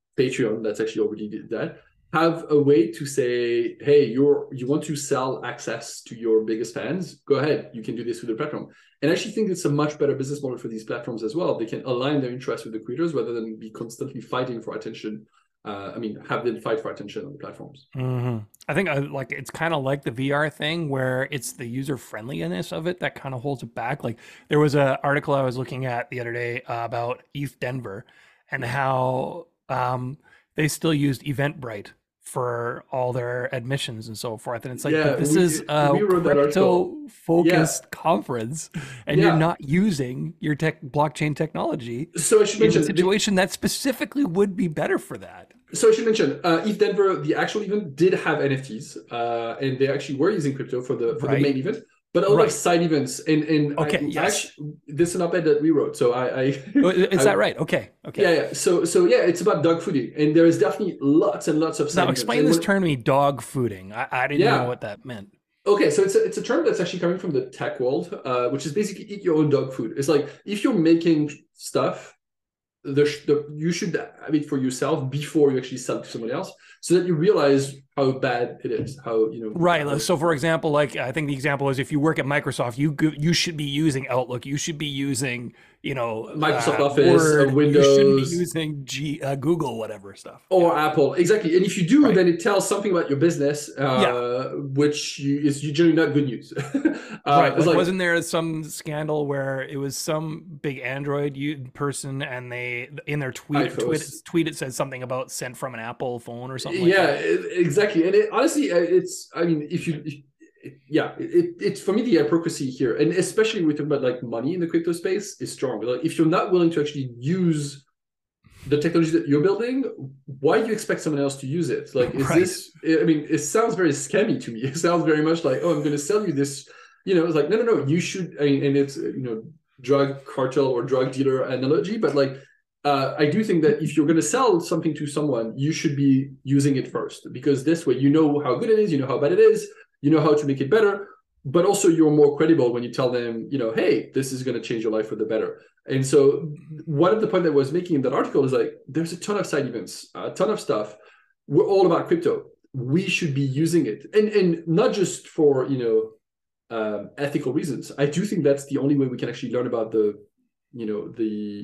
Patreon that's actually already did that, have a way to say, hey, you're you want to sell access to your biggest fans, go ahead, you can do this through the platform. And I actually think it's a much better business model for these platforms as well. They can align their interests with the creators rather than be constantly fighting for attention. Uh, I mean, have them fight for attention on the platforms. Mm-hmm. I think uh, like it's kind of like the V R thing where it's the user friendliness of it that kind of holds it back. Like there was an article I was looking at the other day uh, about E T H Denver and how um, they still used Eventbrite for all their admissions and so forth. And it's like, Yeah, but this we- is a we wrote that article. crypto focused conference and Yeah. you're not using your tech blockchain technology So I should in a mention situation that specifically would be better for that. So I should mention, uh, E T H Denver, the actual event did have N F Ts, uh, and they actually were using crypto for the for Right. the main event, but a lot Right. of side events. And and Okay, I, yes. actually, this is an op-ed that we wrote. So I, I Oh, Is I- that right? Okay. Okay. Yeah, yeah. So so yeah, it's about dog fooding, and there is definitely lots and lots of side Now events. explain And this when- term to me, dog fooding. I, I didn't Yeah. know what that meant. Okay, so it's a, it's a term that's actually coming from the tech world, uh, which is basically eat your own dog food. It's like if you're making stuff, the, the you should have it for yourself before you actually sell it to someone else, so that you realize how bad it is. How you know Right. how- So, for example, like I think the example is if you work at Microsoft, you go, you should be using Outlook. You should be using, you know, Microsoft uh, Office, uh, Word. You shouldn't be Windows. using G, uh, Google, whatever stuff. Or Apple, exactly. And if you do, Right. then it tells something about your business, uh, which you, is generally not good news. uh, right. it's Like, like- wasn't there some scandal where it was some big Android u- person and they in their tweet tweet, iPhones. tweet it said something about sent from an Apple phone or something? yeah, Like that. e- exactly. And it, honestly, uh, it's. I mean, if you, if, it, yeah, it, it's for me the hypocrisy here, and especially with about like money in the crypto space is strong. Like, if you're not willing to actually use the technology that you're building, why do you expect someone else to use it? Like, is Right. this? I mean, it sounds very scammy to me. It sounds very much like, oh, I'm going to sell you this. You know, it's like, no, no, no. You should. I mean, and it's you know, drug cartel or drug dealer analogy, but like. Uh, I do think that if you're going to sell something to someone, you should be using it first, because this way you know how good it is, you know how bad it is, you know how to make it better, but also you're more credible when you tell them, you know, hey, this is going to change your life for the better. And so one of the point that I was making in that article is like, there's a ton of side events, a ton of stuff. We're all about crypto. We should be using it, and and not just for you know um, ethical reasons. I do think that's the only way we can actually learn about the, you know, the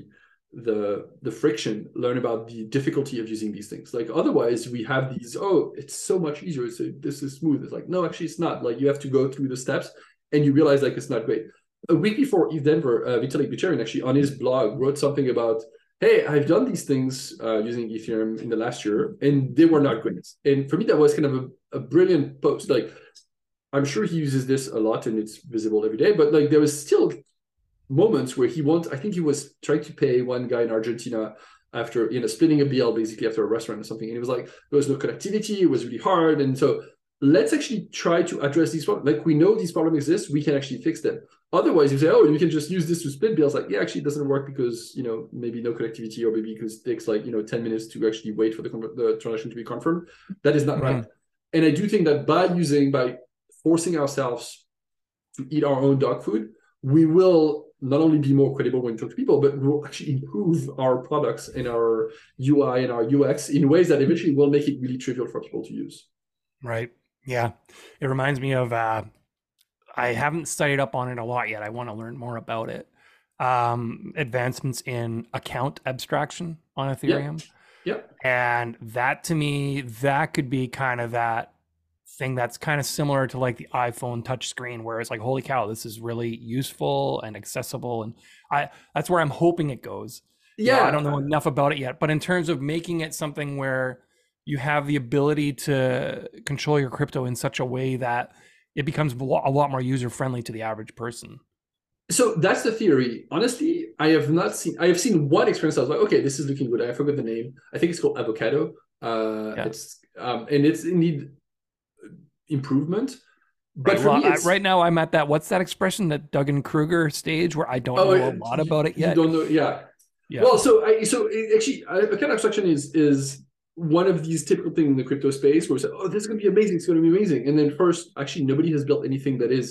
the the friction, learn about the difficulty of using these things. Like otherwise we have these, oh, it's so much easier, so this is smooth. It's like, no, actually it's not. Like you have to go through the steps and you realize like it's not great. A week before E T H Denver, uh, Vitalik Buterin actually on his blog wrote something about, hey, I've done these things uh, using Ethereum in the last year and they were not great. And for me that was kind of a, a brilliant post. Like I'm sure he uses this a lot and it's visible every day, but like there was still moments where he wants, I think he was trying to pay one guy in Argentina after, you know, splitting a bill basically after a restaurant or something. And it was like, there was no connectivity. It was really hard. And so let's actually try to address these problems. Like we know these problems exist. We can actually fix them. Otherwise you say, oh, you can just use this to split bills. Like, yeah, actually it doesn't work because, you know, maybe no connectivity or maybe because it takes like, you know, ten minutes to actually wait for the, the transaction to be confirmed. That is not Mhm. right. And I do think that by using, by forcing ourselves to eat our own dog food, we will not only be more credible when we talk to people, but we'll actually improve our products and our U I and our U X in ways that eventually will make it really trivial for people to use. Right. Yeah. It reminds me of, uh, I haven't studied up on it a lot yet. I want to learn more about it. Um, advancements in account abstraction on Ethereum. Yeah. And that to me, that could be kind of that thing that's kind of similar to like the iPhone touchscreen, where it's like, holy cow, this is really useful and accessible. And I, that's where I'm hoping it goes. You know, Yeah. I don't know enough about it yet, but in terms of making it something where you have the ability to control your crypto in such a way that it becomes a lot a lot more user friendly to the average person. So that's the theory. Honestly, I have not seen, I have seen one experience. I was like, okay, this is looking good. I forgot the name. I think it's called Avocado. Uh, Yeah. It's, um, and it's indeed improvement. But Right, for well, me, I- it's, right now I'm at that, what's that expression, that Duggan Kruger stage where I don't oh, know a lot about it you yet. don't know. Yeah. Yeah. Well, so I so it, actually, account abstraction is is one of these typical things in the crypto space where we say, oh, this is going to be amazing. It's going to be amazing. And then first, actually, nobody has built anything that is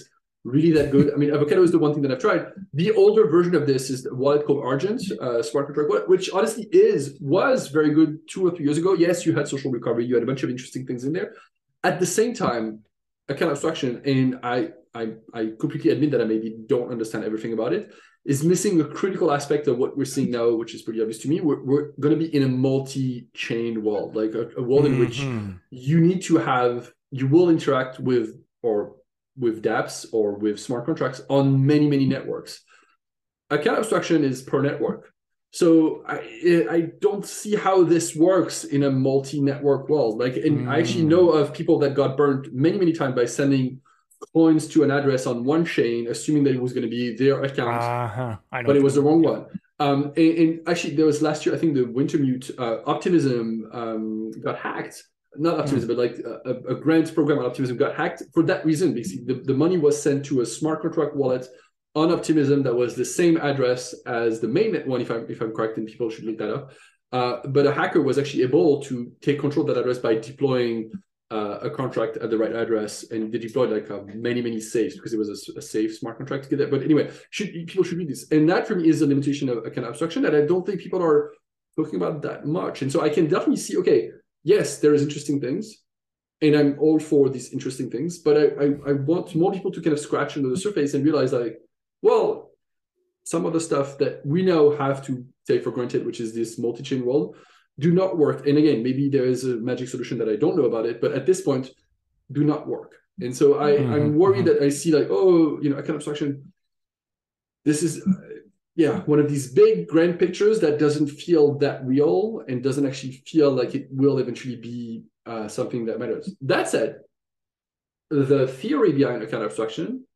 really that good. I mean, Avocado is the one thing that I've tried. The older version of this is a wallet called Argent, uh, smart contract wallet, which honestly is was very good two or three years ago. Yes, you had social recovery, you had a bunch of interesting things in there. At the same time, account abstraction, and I I, I completely admit that I maybe don't understand everything about it, is missing a critical aspect of what we're seeing now, which is pretty obvious to me. We're, we're going to be in a multi-chain world, like a, a world in which Mhm. you need to have, you will interact with, or with dApps or with smart contracts on many, many networks. Account abstraction is per network. So I, I don't see how this works in a multi-network world. Like, and Mm. I actually know of people that got burnt many, many times by sending coins to an address on one chain, assuming that it was going to be their account, Uh-huh. I know but it was the what you wrong mean. one. Um, and, and actually, there was last year, I think the Wintermute uh, Optimism um, got hacked. Not Optimism, but like a, a grant program on Optimism got hacked for that reason. Basically, the, the money was sent to a smart contract wallet on Optimism that was the same address as the mainnet one, if I'm, if I'm correct, and people should look that up. Uh, but a hacker was actually able to take control of that address by deploying uh, a contract at the right address, and they deployed like uh, many, many safes because it was a, a safe smart contract to get that. But anyway, should, people should read this. And that for me is a limitation of a kind of abstraction that I don't think people are talking about that much. And so I can definitely see, okay, yes, there is interesting things, and I'm all for these interesting things, but I, I, I want more people to kind of scratch under the surface and realize like, well, some of the stuff that we now have to take for granted, which is this multi-chain world, do not work. And again, maybe there is a magic solution that I don't know about it, but at this point, do not work. And so I, Mhm, I'm worried mhm. that I see like, oh, you know, account abstraction, this is, uh, yeah, one of these big grand pictures that doesn't feel that real and doesn't actually feel like it will eventually be uh, something that matters. That said, the theory behind account abstraction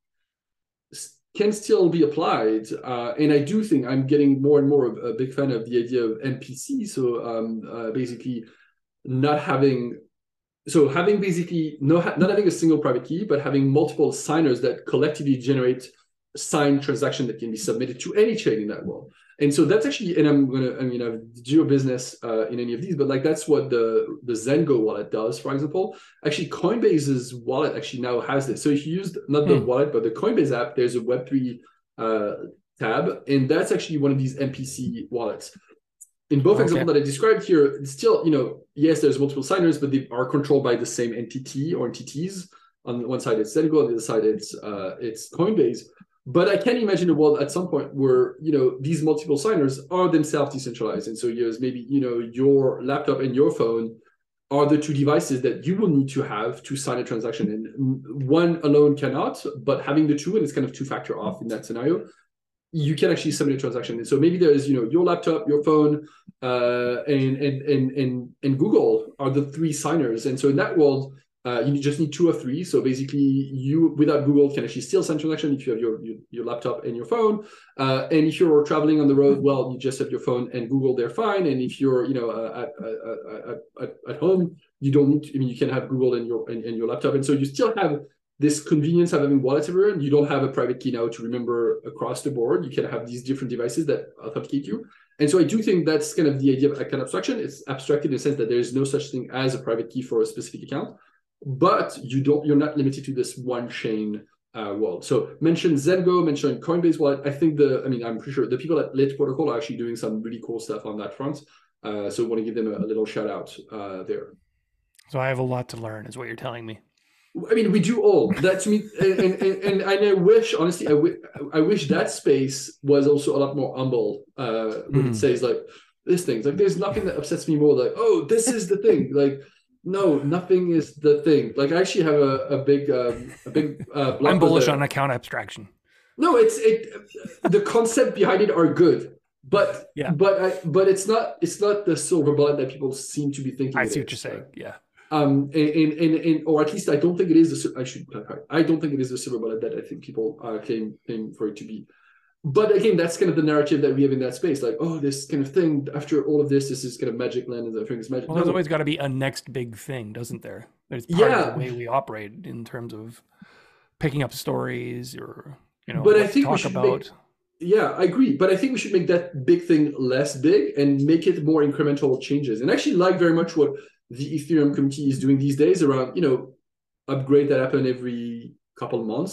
can still be applied. Uh, and I do think I'm getting more and more of a big fan of the idea of M P C. So um, uh, basically not having, so having basically no, not having a single private key, but having multiple signers that collectively generate signed transaction that can be submitted to any chain in that world. And so that's actually, and I'm gonna, I mean, I've zero business uh, in any of these, but like that's what the the Zengo wallet does, for example. Actually, Coinbase's wallet actually now has this. So if you use not the Hmm. wallet, but the Coinbase app, there's a Web three uh, tab, and that's actually one of these M P C wallets. In both Okay. examples that I described here, it's still, you know, yes, there's multiple signers, but they are controlled by the same entity or entities. On one side, it's Zengo, on the other side, it's uh, it's Coinbase. But I can imagine a world at some point where, you know, these multiple signers are themselves decentralized. And so yes, maybe, you know, your laptop and your phone are the two devices that you will need to have to sign a transaction. And one alone cannot, but having the two, and it's kind of two-factor auth in that scenario, you can actually submit a transaction. And so maybe there is, you know, your laptop, your phone, uh, and, and, and, and, and Google are the three signers. And so in that world, Uh, you just need two or three. So basically, you without Google can actually still send transaction if you have your your, your laptop and your phone. Uh, and if you're traveling on the road, well, you just have your phone and Google, they're fine. And if you're, you know, uh, at, at, at, at home, you don't need to, I mean, you can have Google and your and, and your laptop. And so you still have this convenience of having wallets everywhere. And you don't have a private key now to remember across the board. You can have these different devices that authenticate you. And so I do think that's kind of the idea of account abstraction. It's abstracted in the sense that there is no such thing as a private key for a specific account. But you don't, you're not limited to this one chain uh, world. So mention Zengo, mention Coinbase wallet. I think the, I mean, I'm pretty sure the people at Lit Protocol are actually doing some really cool stuff on that front. Uh, so I want to give them a, a little shout out uh, there. So I have a lot to learn, is what you're telling me. I mean, we do all that to me, and and, and, and I wish, honestly, I, w- I wish that space was also a lot more humble uh, when Mm. it says like this thing. Like, there's nothing that upsets me more. Like, oh, this is the thing. Like. No, nothing is the thing. Like I actually have a, a big um, a big uh, blog I'm post bullish that- on account abstraction. No, it's it. The concept behind it are good, but Yeah. but I, but it's not it's not the silver bullet that people seem to be thinking. I it see what is, you're saying. right? Yeah. Um, and, and and or at least I don't think it is the I should I don't think it is the silver bullet that I think people uh, claim claim for it to be. But again, that's kind of the narrative that we have in that space. Like, oh, this kind of thing. After all of this, this is kind of magic land, and everything is magic. Well, there's No. always got to be a next big thing, doesn't there? There's part Yeah. of the way we operate in terms of picking up stories or, you know, But what I think to we talk should about. make, yeah, I agree. But I think we should make that big thing less big and make it more incremental changes. And actually like very much what the Ethereum community is doing these days around, you know, upgrade that happen every couple of months.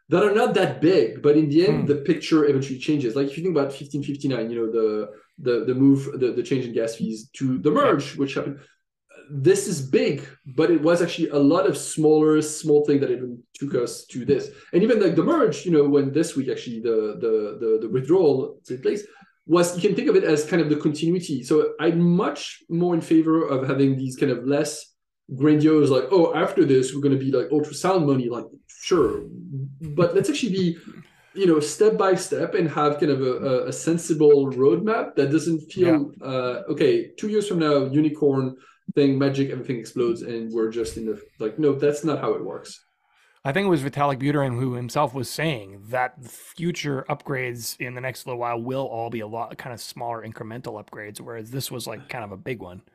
that are not that big, but in the end, Hmm. the picture eventually changes. Like if you think about fifteen fifty-nine, you know, the the the move, the, the change in gas fees to the Yep. merge, which happened. This is big, but it was actually a lot of smaller, small thing that even took us to this. And even like the merge, you know, when this week actually the the the, the withdrawal took place, was, you can think of it as kind of the continuity. So I'm much more in favor of having these kind of less grandiose, like, oh, after this we're going to be like ultrasound money, like sure, but let's actually be, you know, step by step and have kind of a, a sensible roadmap that doesn't feel yeah. uh, okay, two years from now, unicorn thing, magic, everything explodes, and we're just in the like, no, that's not how it works. I think it was Vitalik Buterin who himself was saying that future upgrades in the next little while will all be a lot kind of smaller incremental upgrades, whereas this was like kind of a big one.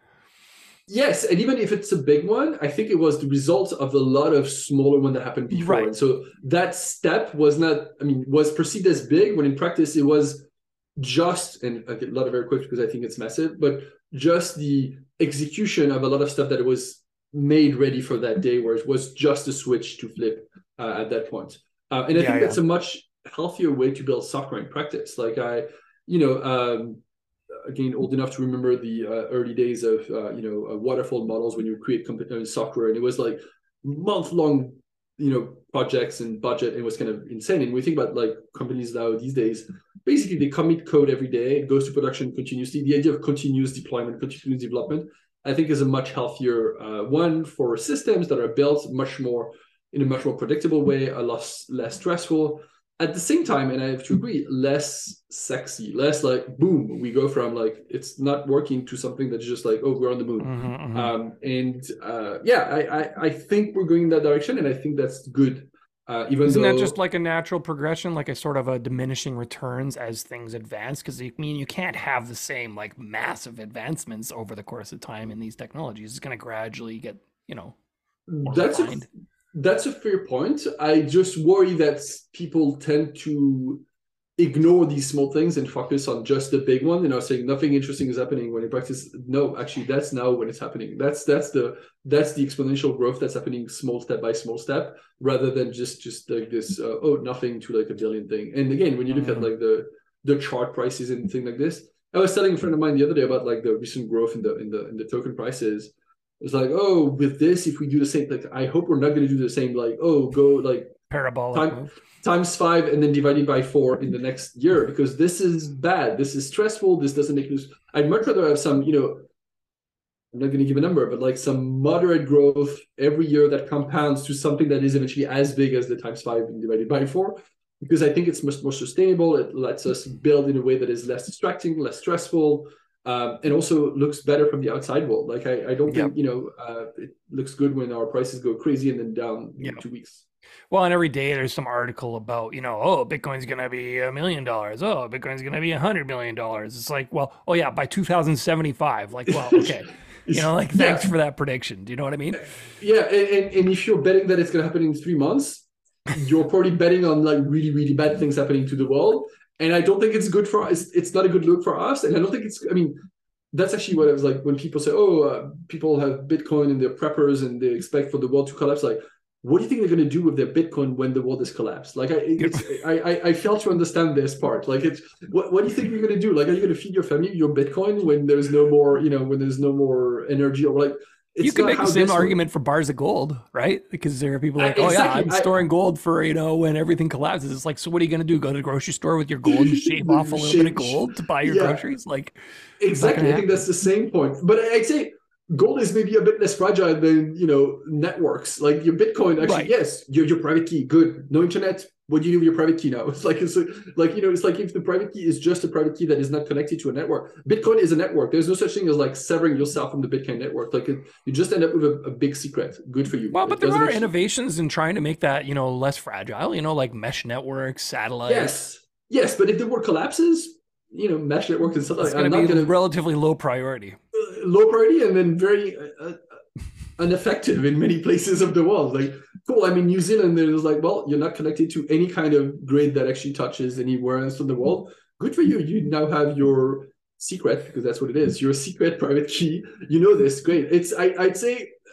Yes, and even if it's a big one, I think it was the result of a lot of smaller ones that happened before. Right. And so that step was not, I mean, was perceived as big, when in practice it was just, and I get a lot of very quick because I think it's massive, but just the execution of a lot of stuff that was made ready for that day, where it was just a switch to flip uh, at that point. Uh, and I yeah, think yeah. that's a much healthier way to build software in practice. Like I, you know, um, again, old enough to remember the uh, early days of, uh, you know, uh, waterfall models when you create comp- software, and it was like month-long, you know, projects and budget. It was kind of insane. And we think about like companies now these days, basically they commit code every day, it goes to production continuously. The idea of continuous deployment, continuous development, I think is a much healthier uh, one for systems that are built much more in a much more predictable way, a lot less stressful. At the same time, and I have to agree, less sexy, less like, boom, we go from like, it's not working to something that's just like, oh, we're on the moon. Mm-hmm, mm-hmm. Um, and uh, yeah, I, I, I think we're going in that direction, and I think that's good. Uh, even Isn't though, that just like a natural progression, like a sort of a diminishing returns as things advance? Because I mean, you can't have the same like massive advancements over the course of time in these technologies. It's going to gradually get, you know, more that's refined. a, that's a fair point. I just worry that people tend to ignore these small things and focus on just the big one, you know, saying nothing interesting is happening, when in practice, no, actually that's now when it's happening. That's that's the that's the exponential growth that's happening small step by small step, rather than just just like this uh, oh, nothing to like a billion thing. And again, when you look mm-hmm. at like the the chart prices and things like this, I was telling a friend of mine the other day about like the recent growth in the in the in the token prices. It's like, oh, with this, if we do the same, like I hope we're not going to do the same, like, oh, go like parabolic time, move. times five and then divided by four in the next year, because this is bad. This is stressful. This doesn't make news. I'd much rather have some, you know, I'm not going to give a number, but like some moderate growth every year that compounds to something that is eventually as big as the times five and divided by four, because I think it's much more sustainable. It lets us build in a way that is less distracting, less stressful, um, and also looks better from the outside world. Like I, I don't yep. think, you know, uh, it looks good when our prices go crazy and then down in yep. two weeks. Well, and every day there's some article about, you know, oh, Bitcoin's going to be a million dollars. Oh, Bitcoin's going to be a hundred million dollars. It's like, well, oh yeah, by two thousand seventy-five. Like, well, okay. You know, like, thanks yeah. for that prediction. Do you know what I mean? Yeah. And, and, and if you're betting that it's going to happen in three months, you're probably betting on like really, really bad things happening to the world. And I don't think it's good for us. It's not a good look for us. And I don't think it's, I mean, that's actually what I was like, when people say, oh, uh, people have Bitcoin and they're preppers and they expect for the world to collapse. Like, what do you think they're going to do with their Bitcoin when the world is collapsed? Like, I, it's, I, I, I fail to understand this part. Like, it's what, what do you think you're going to do? Like, are you going to feed your family your Bitcoin when there's no more, you know, when there's no more energy, or like? It's you can make the same argument works. for bars of gold, right? Because there are people like, I, oh exactly. yeah, I'm I, storing gold for, you know, when everything collapses. It's like, so what are you going to do? Go to the grocery store with your gold and shave off a little shave, bit of gold to buy your yeah. groceries? Like, exactly. I think that's the same point. But I'd say gold is maybe a bit less fragile than, you know, networks. Like your Bitcoin, actually, right. yes, your your private key, good. No internet. What do you do with your private key now? It's like it's like, you know, it's like if the private key is just a private key that is not connected to a network. Bitcoin is a network. There's no such thing as like severing yourself from the Bitcoin network. Like it, you just end up with a, a big secret. Good for you. Well, but it there are actually... innovations in trying to make that, you know, less fragile. You know, like mesh networks, satellites. Yes, yes. But if the world collapses, you know, mesh networks and stuff like that, it's going to be gonna... relatively low priority. Uh, low priority, and then very uh, ineffective in many places of the world. Like, cool. I mean, New Zealand, there's like, well, you're not connected to any kind of grid that actually touches anywhere else in the world. Good for you. You now have your secret, because that's what it is. Your secret private key. You know this. Great. It's I, I'd say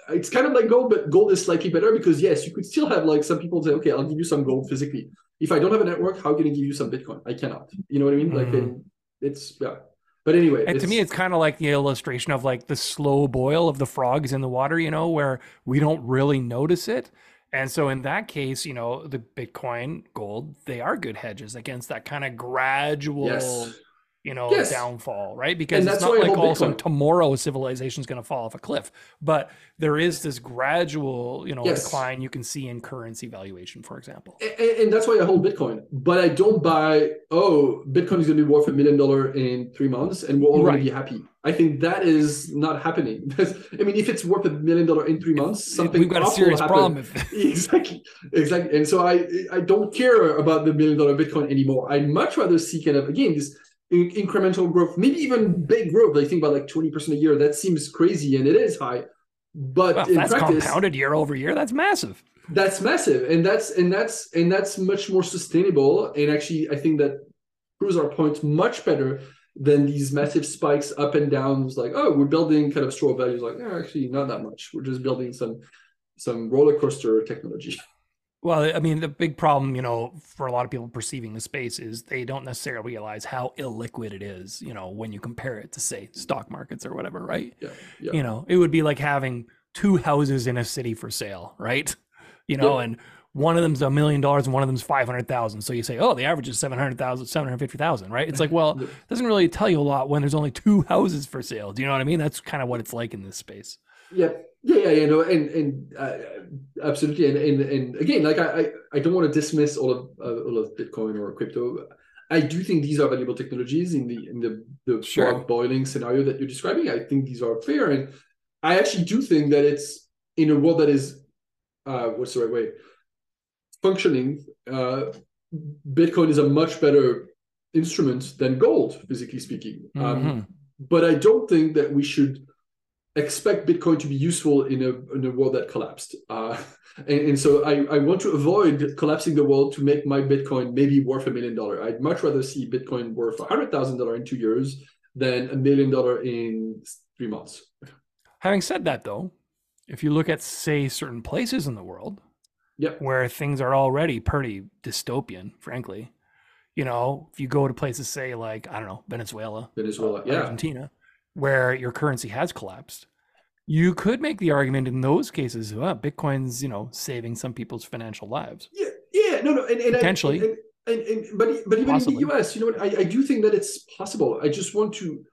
it's kind of like gold, but gold is slightly better because yes, you could still have like some people say, okay, I'll give you some gold physically. If I don't have a network, how can I give you some Bitcoin? I cannot. You know what I mean? Like, mm. it's yeah. But anyway, and to me, it's kind of like the illustration of like the slow boil of the frogs in the water, you know, where we don't really notice it. And so in that case, you know, the Bitcoin, gold, they are good hedges against that kind of gradual, yes. you know, yes. downfall, right? Because it's not like all of a sudden tomorrow civilization is going to fall off a cliff, but there is this gradual, you know, yes. decline you can see in currency valuation, for example. And, and that's why I hold Bitcoin, but I don't buy, oh, Bitcoin is going to be worth a million dollars in three months and we're all right. going to be happy. I think that is not happening. I mean, if it's worth a million dollars in three months, something we've got a serious problem. If... exactly, exactly. And so I, I don't care about the million dollar Bitcoin anymore. I'd much rather see kind of, again, this incremental growth, maybe even big growth. I think about like twenty percent a year. That seems crazy, and it is high. But well, in that's practice, compounded year over year. That's massive. That's massive, and that's and that's and that's much more sustainable. And actually, I think that proves our point much better than these massive spikes up and down. It's like, oh, we're building kind of store of values. Like, oh, actually, not that much. We're just building some some roller coaster technology. Well, I mean, the big problem, you know, for a lot of people perceiving the space is they don't necessarily realize how illiquid it is, you know, when you compare it to, say, stock markets or whatever, right? Yeah, yeah. You know, it would be like having two houses in a city for sale, right? You know, yeah. and one of them's a million dollars and one of them's five hundred thousand. So you say, oh, the average is seven hundred thousand, seven hundred fifty thousand, right? It's like, well, it doesn't really tell you a lot when there's only two houses for sale. Do you know what I mean? That's kind of what it's like in this space. Yeah. Yeah, yeah, you know, and and uh, absolutely, and, and and again, like I, I, I don't want to dismiss all of uh, all of Bitcoin or crypto. I do think these are valuable technologies in the in the the sure. frog boiling scenario that you're describing. I think these are fair, and I actually do think that it's in a world that is, uh, what's the right way, functioning. Uh, Bitcoin is a much better instrument than gold, physically speaking. Mm-hmm. Um, but I don't think that we should expect Bitcoin to be useful in a in a world that collapsed. Uh, and, and so I, I want to avoid collapsing the world to make my Bitcoin maybe worth a million dollars. I'd much rather see Bitcoin worth one hundred thousand dollars in two years than a million dollars in three months. Having said that, though, if you look at, say, certain places in the world yep. where things are already pretty dystopian, frankly, you know, if you go to places, say, like, I don't know, Venezuela, Venezuela, uh, yeah. Argentina, where your currency has collapsed, you could make the argument in those cases, well, Bitcoin's, you know, saving some people's financial lives. Yeah, yeah, no, no, and, and potentially, I, and, and, and but but even Possibly. in the U S, you know what, I, I do think that it's possible. I just want to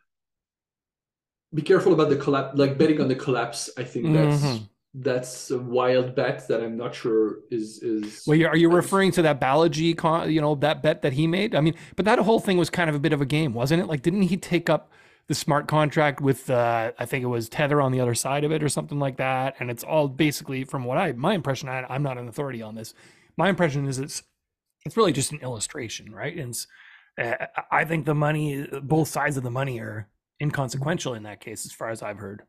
be careful about the collapse, like betting on the collapse. I think that's mm-hmm. that's a wild bet that I'm not sure is is. Well, are you referring to that Balaji, con, you know, that bet that he made? I mean, but that whole thing was kind of a bit of a game, wasn't it? Like, didn't he take up the smart contract with, uh, I think it was Tether on the other side of it or something like that? And it's all basically, from what I, my impression, I, I'm not an authority on this. My impression is it's, it's really just an illustration, right? And uh, I think the money, both sides of the money are inconsequential in that case, as far as I've heard.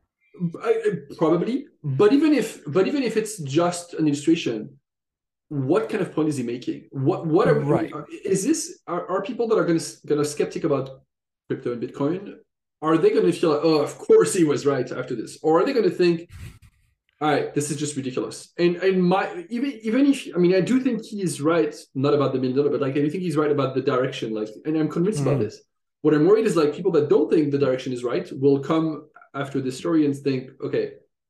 I, probably, but even if, but even if it's just an illustration, what kind of point is he making? What, what are, right. is this, are, are people that are going to, going to skeptic about crypto and Bitcoin, are they going to feel like, oh, of course he was right after this? Or are they going to think, all right, this is just ridiculous? And and my even even if, I mean, I do think he is right, not about the million dollar, but like, I think he's right about the direction. Like, and I'm convinced mm. about this. What I'm worried is like people that don't think the direction is right will come after this story and think, okay,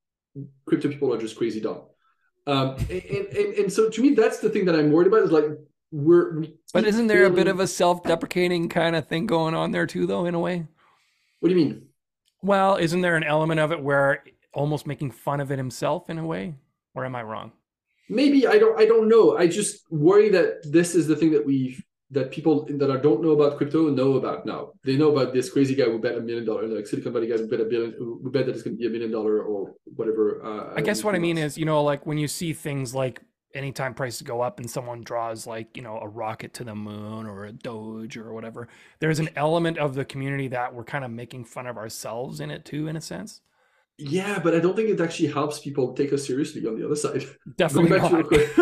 crypto people are just crazy dumb. Um, and, and, and so to me, that's the thing that I'm worried about is like, we're. We but isn't there failing... a bit of a self-deprecating kind of thing going on there too, though, in a way? What do you mean? Well, isn't there an element of it where almost making fun of it himself in a way? Or am I wrong? Maybe. I don't I don't know. I just worry that this is the thing that we that people that are, don't know about crypto know about now. They know about this crazy guy who bet a million dollars, like Silicon Valley guys who bet a billion, who bet that it's going to be a million dollar or whatever. Uh, I guess what I mean is, you know, like when you see things like anytime prices go up and someone draws like, you know, a rocket to the moon or a Doge or whatever, there's an element of the community that we're kind of making fun of ourselves in it too, in a sense. Yeah, but I don't think it actually helps people take us seriously on the other side. Definitely not.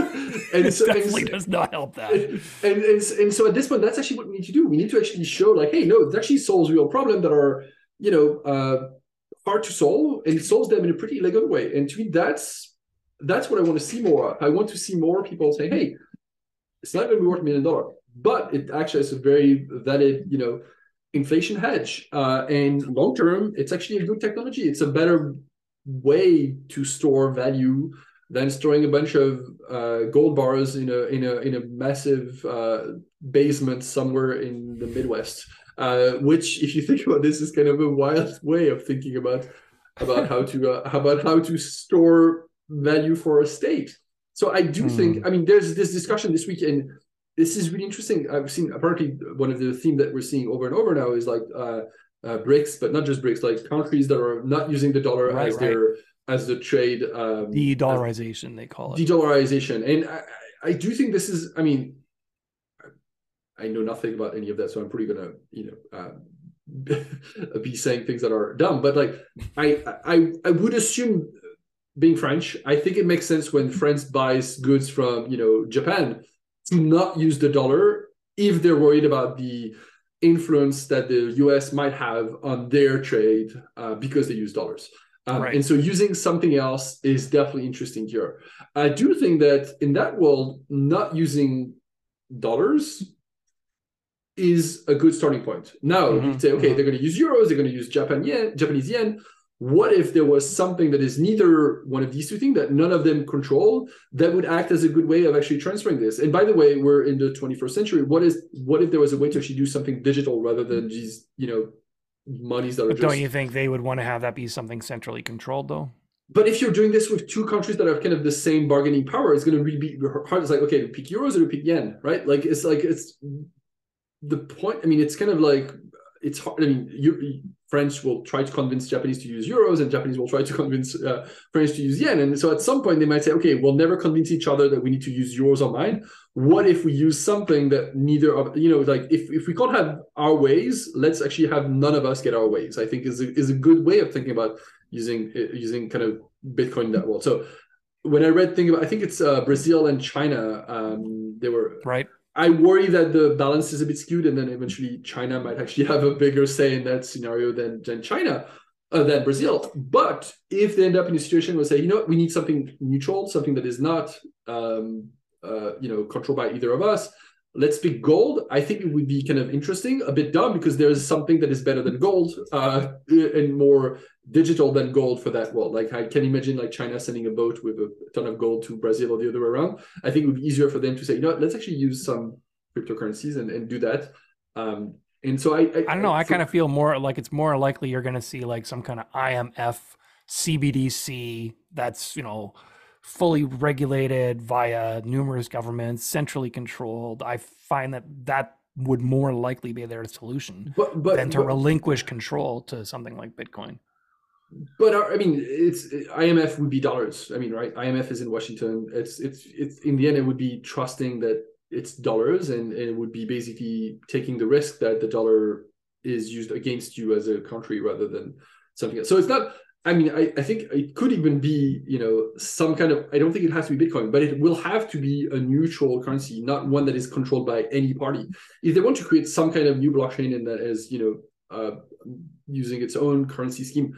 and it so, definitely and, does not help that. And, and, and, and so at this point, that's actually what we need to do. We need to actually show like, hey, no, it actually solves real problems that are, you know, uh, hard to solve, and it solves them in a pretty elegant way. And to me, that's that's what I want to see more of. I want to see more people say, hey, it's not going to be worth a million dollars, but it actually is a very valid, you know, inflation hedge. Uh, and long term, it's actually a good technology. It's a better way to store value than storing a bunch of uh, gold bars in a in a in a massive uh, basement somewhere in the Midwest. Uh, which, if you think about this, is kind of a wild way of thinking about about how to uh, about how to store value for a state. So I do mm. think, I mean, there's this discussion this week, and this is really interesting. I've seen apparently one of the themes that we're seeing over and over now is like uh, uh, BRICS, but not just BRICS, like countries that are not using the dollar right, as right. their as the trade um, de-dollarization, they call it de-dollarization. And I, I do think this is, I mean, I know nothing about any of that, so I'm pretty gonna, you know, uh, be saying things that are dumb. But like, I, I, I would assume, being French, I think it makes sense when France buys goods from, you know, Japan to not use the dollar if they're worried about the influence that the U S might have on their trade uh, because they use dollars. Um, right. And so using something else is definitely interesting here. I do think that in that world, not using dollars is a good starting point. Now mm-hmm. you say, okay, mm-hmm. they're going to use euros, they're going to use Japan yen, Japanese yen. What if there was something that is neither one of these two things, that none of them control, that would act as a good way of actually transferring this? And by the way, we're in the twenty-first century. What is what if there was a way to actually do something digital rather than these, you know, monies that are but just... Don't you think they would want to have that be something centrally controlled, though? But if you're doing this with two countries that have kind of the same bargaining power, it's going to really be hard. It's like, okay, pick euros or pick yen, right? Like, it's like, it's the point. I mean, it's kind of like, it's hard. I mean, you, French will try to convince Japanese to use euros, and Japanese will try to convince uh, French to use yen. And so at some point they might say, okay, we'll never convince each other that we need to use yours or mine. What if we use something that neither of, you know, like if, if we can't have our ways, let's actually have none of us get our ways, I think is a, is a good way of thinking about using, using kind of Bitcoin in that world. So when I read thing about, I think it's uh, Brazil and China, um, they were, right. I worry that the balance is a bit skewed, and then eventually China might actually have a bigger say in that scenario than, than China, uh, than Brazil. But if they end up in a situation where they say, you know what, we need something neutral, something that is not, um, uh, you know, controlled by either of us, let's pick gold. I think it would be kind of interesting, a bit dumb, because there's something that is better than gold uh, and more digital than gold for that world. Like I can imagine like China sending a boat with a ton of gold to Brazil or the other way around. I think it would be easier for them to say, you know what, let's actually use some cryptocurrencies and, and do that. Um, and so I, I, I don't know. I, I kind of feel more like it's more likely you're going to see like some kind of I M F C B D C that's, you know, fully regulated via numerous governments, centrally controlled. I find that that would more likely be their solution but, but, than to but, relinquish control to something like Bitcoin. But I mean, it's I M F would be dollars. I mean, right? I M F is in Washington. It's it's it's in the end, it would be trusting that it's dollars, and, and it would be basically taking the risk that the dollar is used against you as a country rather than something else. So it's not. I mean, I, I think it could even be, you know, some kind of, I don't think it has to be Bitcoin, but it will have to be a neutral currency, not one that is controlled by any party. If they want to create some kind of new blockchain and that is, you know, uh, using its own currency scheme,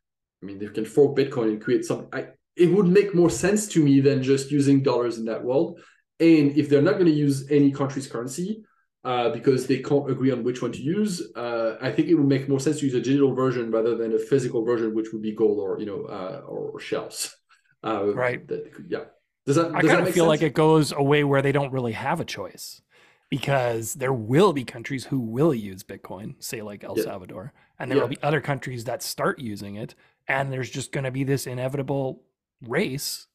I mean, they can fork Bitcoin and create some, I, it would make more sense to me than just using dollars in that world. And if they're not going to use any country's currency, Uh, because they can't agree on which one to use, uh, I think it would make more sense to use a digital version rather than a physical version, which would be gold or, you know, uh, or, or shells. Uh, right. That, yeah. Does that? Does I kind of feel sense? like it goes a way where they don't really have a choice, because there will be countries who will use Bitcoin, say like El yeah. Salvador, and there yeah. will be other countries that start using it, and there's just going to be this inevitable race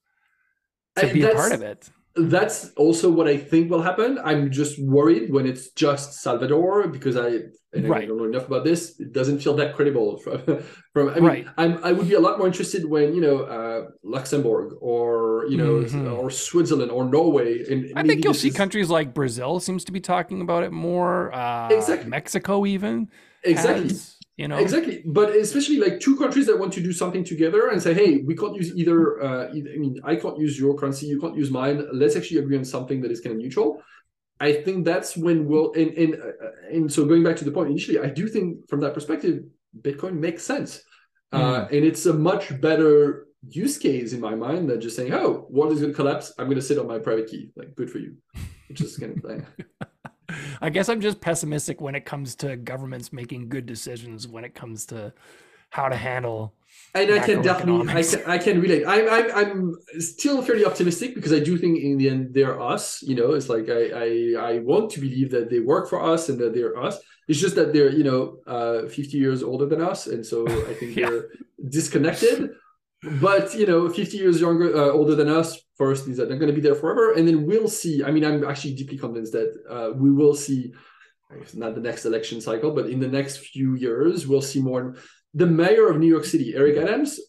to I, be a part of it. That's also what I think will happen. I'm just worried when it's just Salvador, because I, and right. I don't know enough about this. It doesn't feel that credible. From, from I mean, right. I'm, I would be a lot more interested when, you know, uh, Luxembourg or, you know, mm-hmm. or Switzerland or Norway. And I think you'll see is... countries like Brazil seems to be talking about it more. Uh, exactly. Mexico even. Exactly. Has, you know, exactly, but especially like two countries that want to do something together and say, "Hey, we can't use either. Uh, either I mean, I can't use your currency, you can't use mine. Let's actually agree on something that is kind of neutral." I think that's when we'll. And and uh, and so going back to the point initially, I do think from that perspective, Bitcoin makes sense. Uh, Mm. and it's a much better use case in my mind than just saying, oh, world is going to collapse. I'm going to sit on my private key. Like, good for you. Which is kind of like... I guess I'm just pessimistic when it comes to governments making good decisions when it comes to how to handle And I can definitely, I macroeconomics. can, I can relate. I'm, I'm, I'm still fairly optimistic because I do think in the end they're us. You know, it's like I, I, I want to believe that they work for us and that they're us. It's just that they're, you know, uh, fifty years older than us, and so I think Yeah. they're disconnected. But you know, fifty years younger, uh, older than us, first means that they're going to be there forever, and then we'll see. I mean, I'm actually deeply convinced that uh, we will see. It's not the next election cycle, but in the next few years, we'll see more. The mayor of New York City, Eric Adams,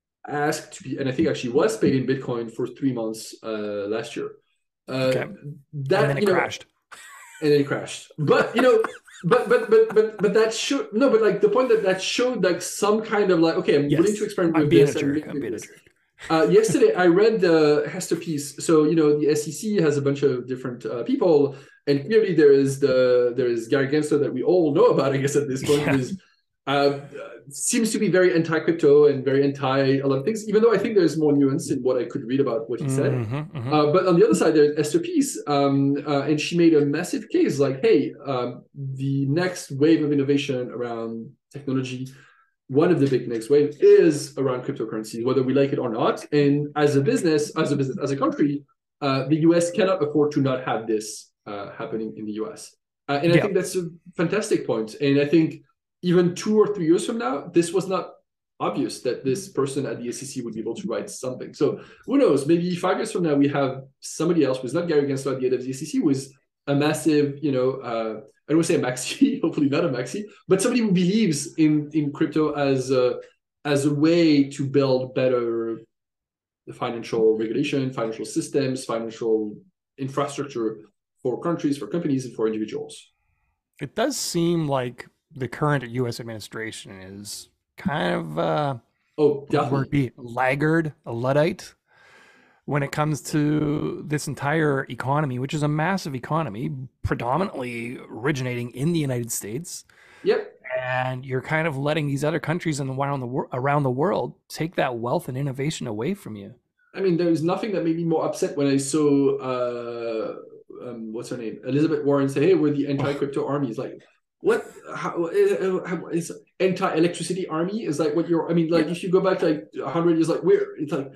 asked to be, and I think actually was paid in Bitcoin for three months uh, last year. Uh, Okay. that And then it you know, crashed. and then it crashed. But you know, but but but but but that showed no. But like the point that that showed like some kind of like, okay, I'm Yes. willing to experiment I'm with being this. a I'm jerk. willing I'm to do being a this. jerk. Uh, yesterday, I read the Hester piece. So you know, the S E C has a bunch of different uh, people, and clearly there is the there is Gary Gensler that we all know about. I guess at this point, Yeah. who is uh, seems to be very anti-crypto and very anti a lot of things. Even though I think there's more nuance in what I could read about what he said. Mhm, mhm. Uh, but on the other side, there's Esther Peace, um, uh, and she made a massive case like, hey, um, the next wave of innovation around technology, one of the big next wave is around cryptocurrencies, whether we like it or not. And as a business, as a business, as a country, uh, the U S cannot afford to not have this uh, happening in the U S. Uh, and I Yeah. think that's a fantastic point. And I think even two or three years from now, this was not obvious that this person at the S E C would be able to write something. So who knows? Maybe five years from now, we have somebody else who's not Gary Gensler at the head of the S E C, who is a massive, you know, uh, I don't want to say a maxi, hopefully not a maxi, but somebody who believes in in crypto as a as a way to build better financial regulation, financial systems, financial infrastructure for countries, for companies, and for individuals. It does seem like the current U S administration is kind of uh Oh, what would the word definitely. be, laggard, a Luddite when it comes to this entire economy, which is a massive economy, predominantly originating in the United States. Yep. And you're kind of letting these other countries and around the wor- around the world take that wealth and innovation away from you. I mean, there is nothing that made me more upset when I saw uh, um, what's her name, Elizabeth Warren say, "Hey, we're the anti-crypto army." It's like, what? How, uh, how is anti-electricity army? Is like what you're? I mean, like Yeah. if you go back to like a hundred years, like where it's like.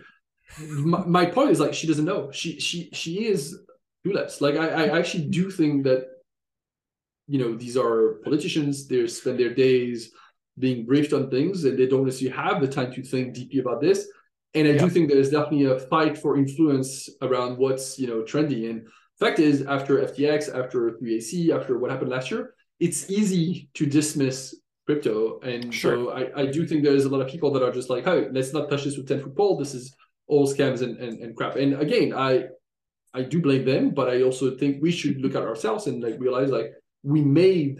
My, my point is like she doesn't know. She she she is clueless. Like I I actually do think that you know these are politicians. They spend their days being briefed on things, and they don't necessarily have the time to think deeply about this. And I do Yeah. think there's definitely a fight for influence around what's you know trendy. And fact is, after F T X, after three A C, after what happened last year, it's easy to dismiss crypto. And Sure. so I, I do think there's a lot of people that are just like, hey, let's not touch this with ten foot pole. This is all scams and, and, and crap. And again, I I do blame them, but I also think we should look at ourselves and like realize like we made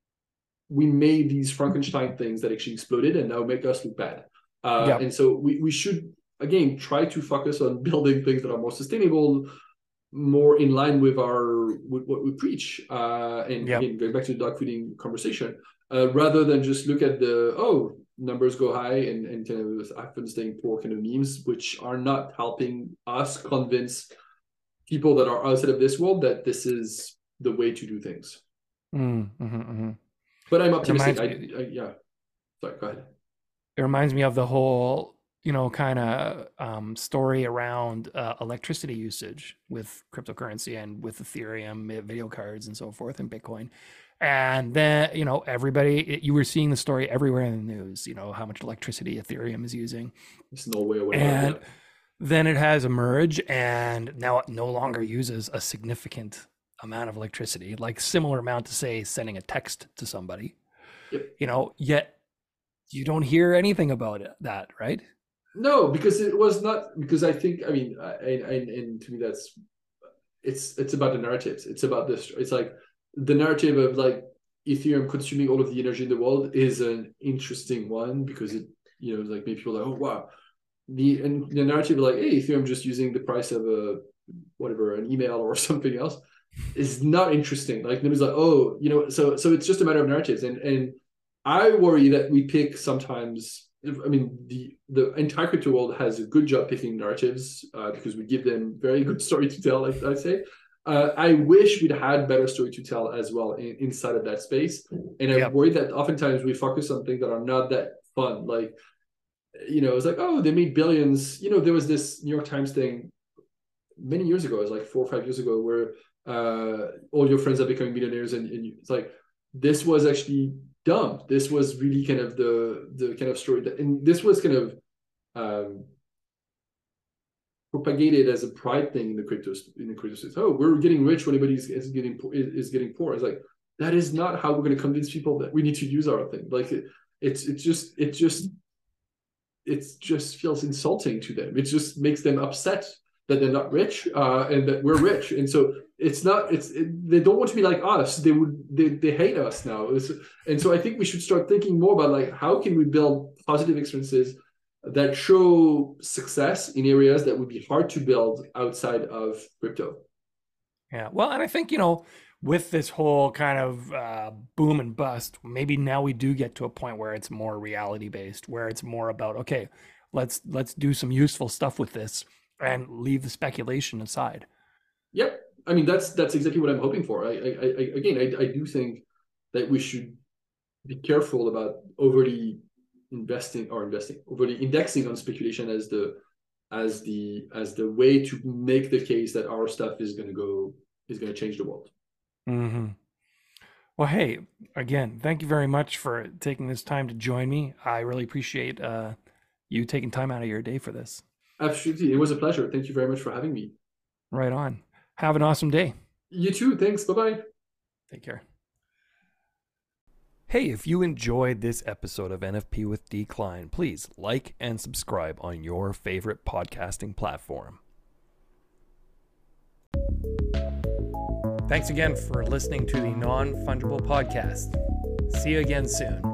we made these Frankenstein things that actually exploded and now make us look bad. Uh, Yeah. and so we, we should again try to focus on building things that are more sustainable, more in line with our with what we preach. Uh, and Yeah. again, going back to the dog fooding conversation, uh, rather than just look at the oh numbers go high and, and kind of often staying poor kind of memes, which are not helping us convince people that are outside of this world that this is the way to do things. Mm, mhm, mhm. But I'm It optimistic. reminds I, me. I yeah. Sorry, go ahead. It reminds me of the whole, you know, kind of um, story around uh, electricity usage with cryptocurrency and with Ethereum, uh, video cards, and so forth, and Bitcoin. And then, you know, everybody, it- you were seeing the story everywhere in the news, you know, how much electricity Ethereum is using. It's Norway or whatever. And Yeah. then it has emerged and now it no longer uses a significant amount of electricity, like similar amount to say sending a text to somebody, Yep. you know, yet you don't hear anything about it, that, right? No, because it was not because I think I mean and, and, and to me that's it's it's about the narratives. It's about this. It's like the narrative of like Ethereum consuming all of the energy in the world is an interesting one because it you know like maybe people are like oh wow the and the narrative like hey Ethereum just using the price of a whatever an email or something else is not interesting. Like nobody's like oh you know so so it's just a matter of narratives and and I worry that we pick sometimes I mean, the the entire crypto world has a good job picking narratives uh, because we give them very good story to tell, like I say. Uh, I wish we'd had better story to tell as well in, inside of that space. And I Yep. worry that oftentimes we focus on things that are not that fun. Like, you know, it's like, oh, they made billions. You know, there was this New York Times thing many years ago, it was like four or five years ago, where uh, all your friends are becoming millionaires. And, and it's like, this was actually dumb. This was really kind of the the kind of story that, and this was kind of um, propagated as a pride thing in the crypto in the crypto space. Oh, we're getting rich when everybody is, is getting is, is getting poor. It's like, that is not how we're going to convince people that we need to use our thing. Like it, it's it's just it just it just feels insulting to them. It just makes them upset that they're not rich uh, and that we're rich. And so it's not it's it, they don't want to be like us. They would they they hate us now. It's, and so I think we should start thinking more about like, how can we build positive experiences that show success in areas that would be hard to build outside of crypto. Yeah. Well, and I think, you know, with this whole kind of uh, boom and bust, maybe now we do get to a point where it's more reality based, where it's more about, okay, let's let's do some useful stuff with this and leave the speculation aside. Yep. I mean, that's that's exactly what I'm hoping for. I, I, I again, I, I do think that we should be careful about overly investing or investing overly indexing on speculation as the as the as the way to make the case that our stuff is going to go is going to change the world. Mm-hmm. Well, hey, again, thank you very much for taking this time to join me. I really appreciate uh, you taking time out of your day for this. Absolutely, it was a pleasure. Thank you very much for having me. Right on. Have an awesome day. You too. Thanks. Bye bye. Take care. Hey, if you enjoyed this episode of N F P with D. Klein, please like and subscribe on your favorite podcasting platform. Thanks again for listening to the Non-Fungible Podcast. See you again soon.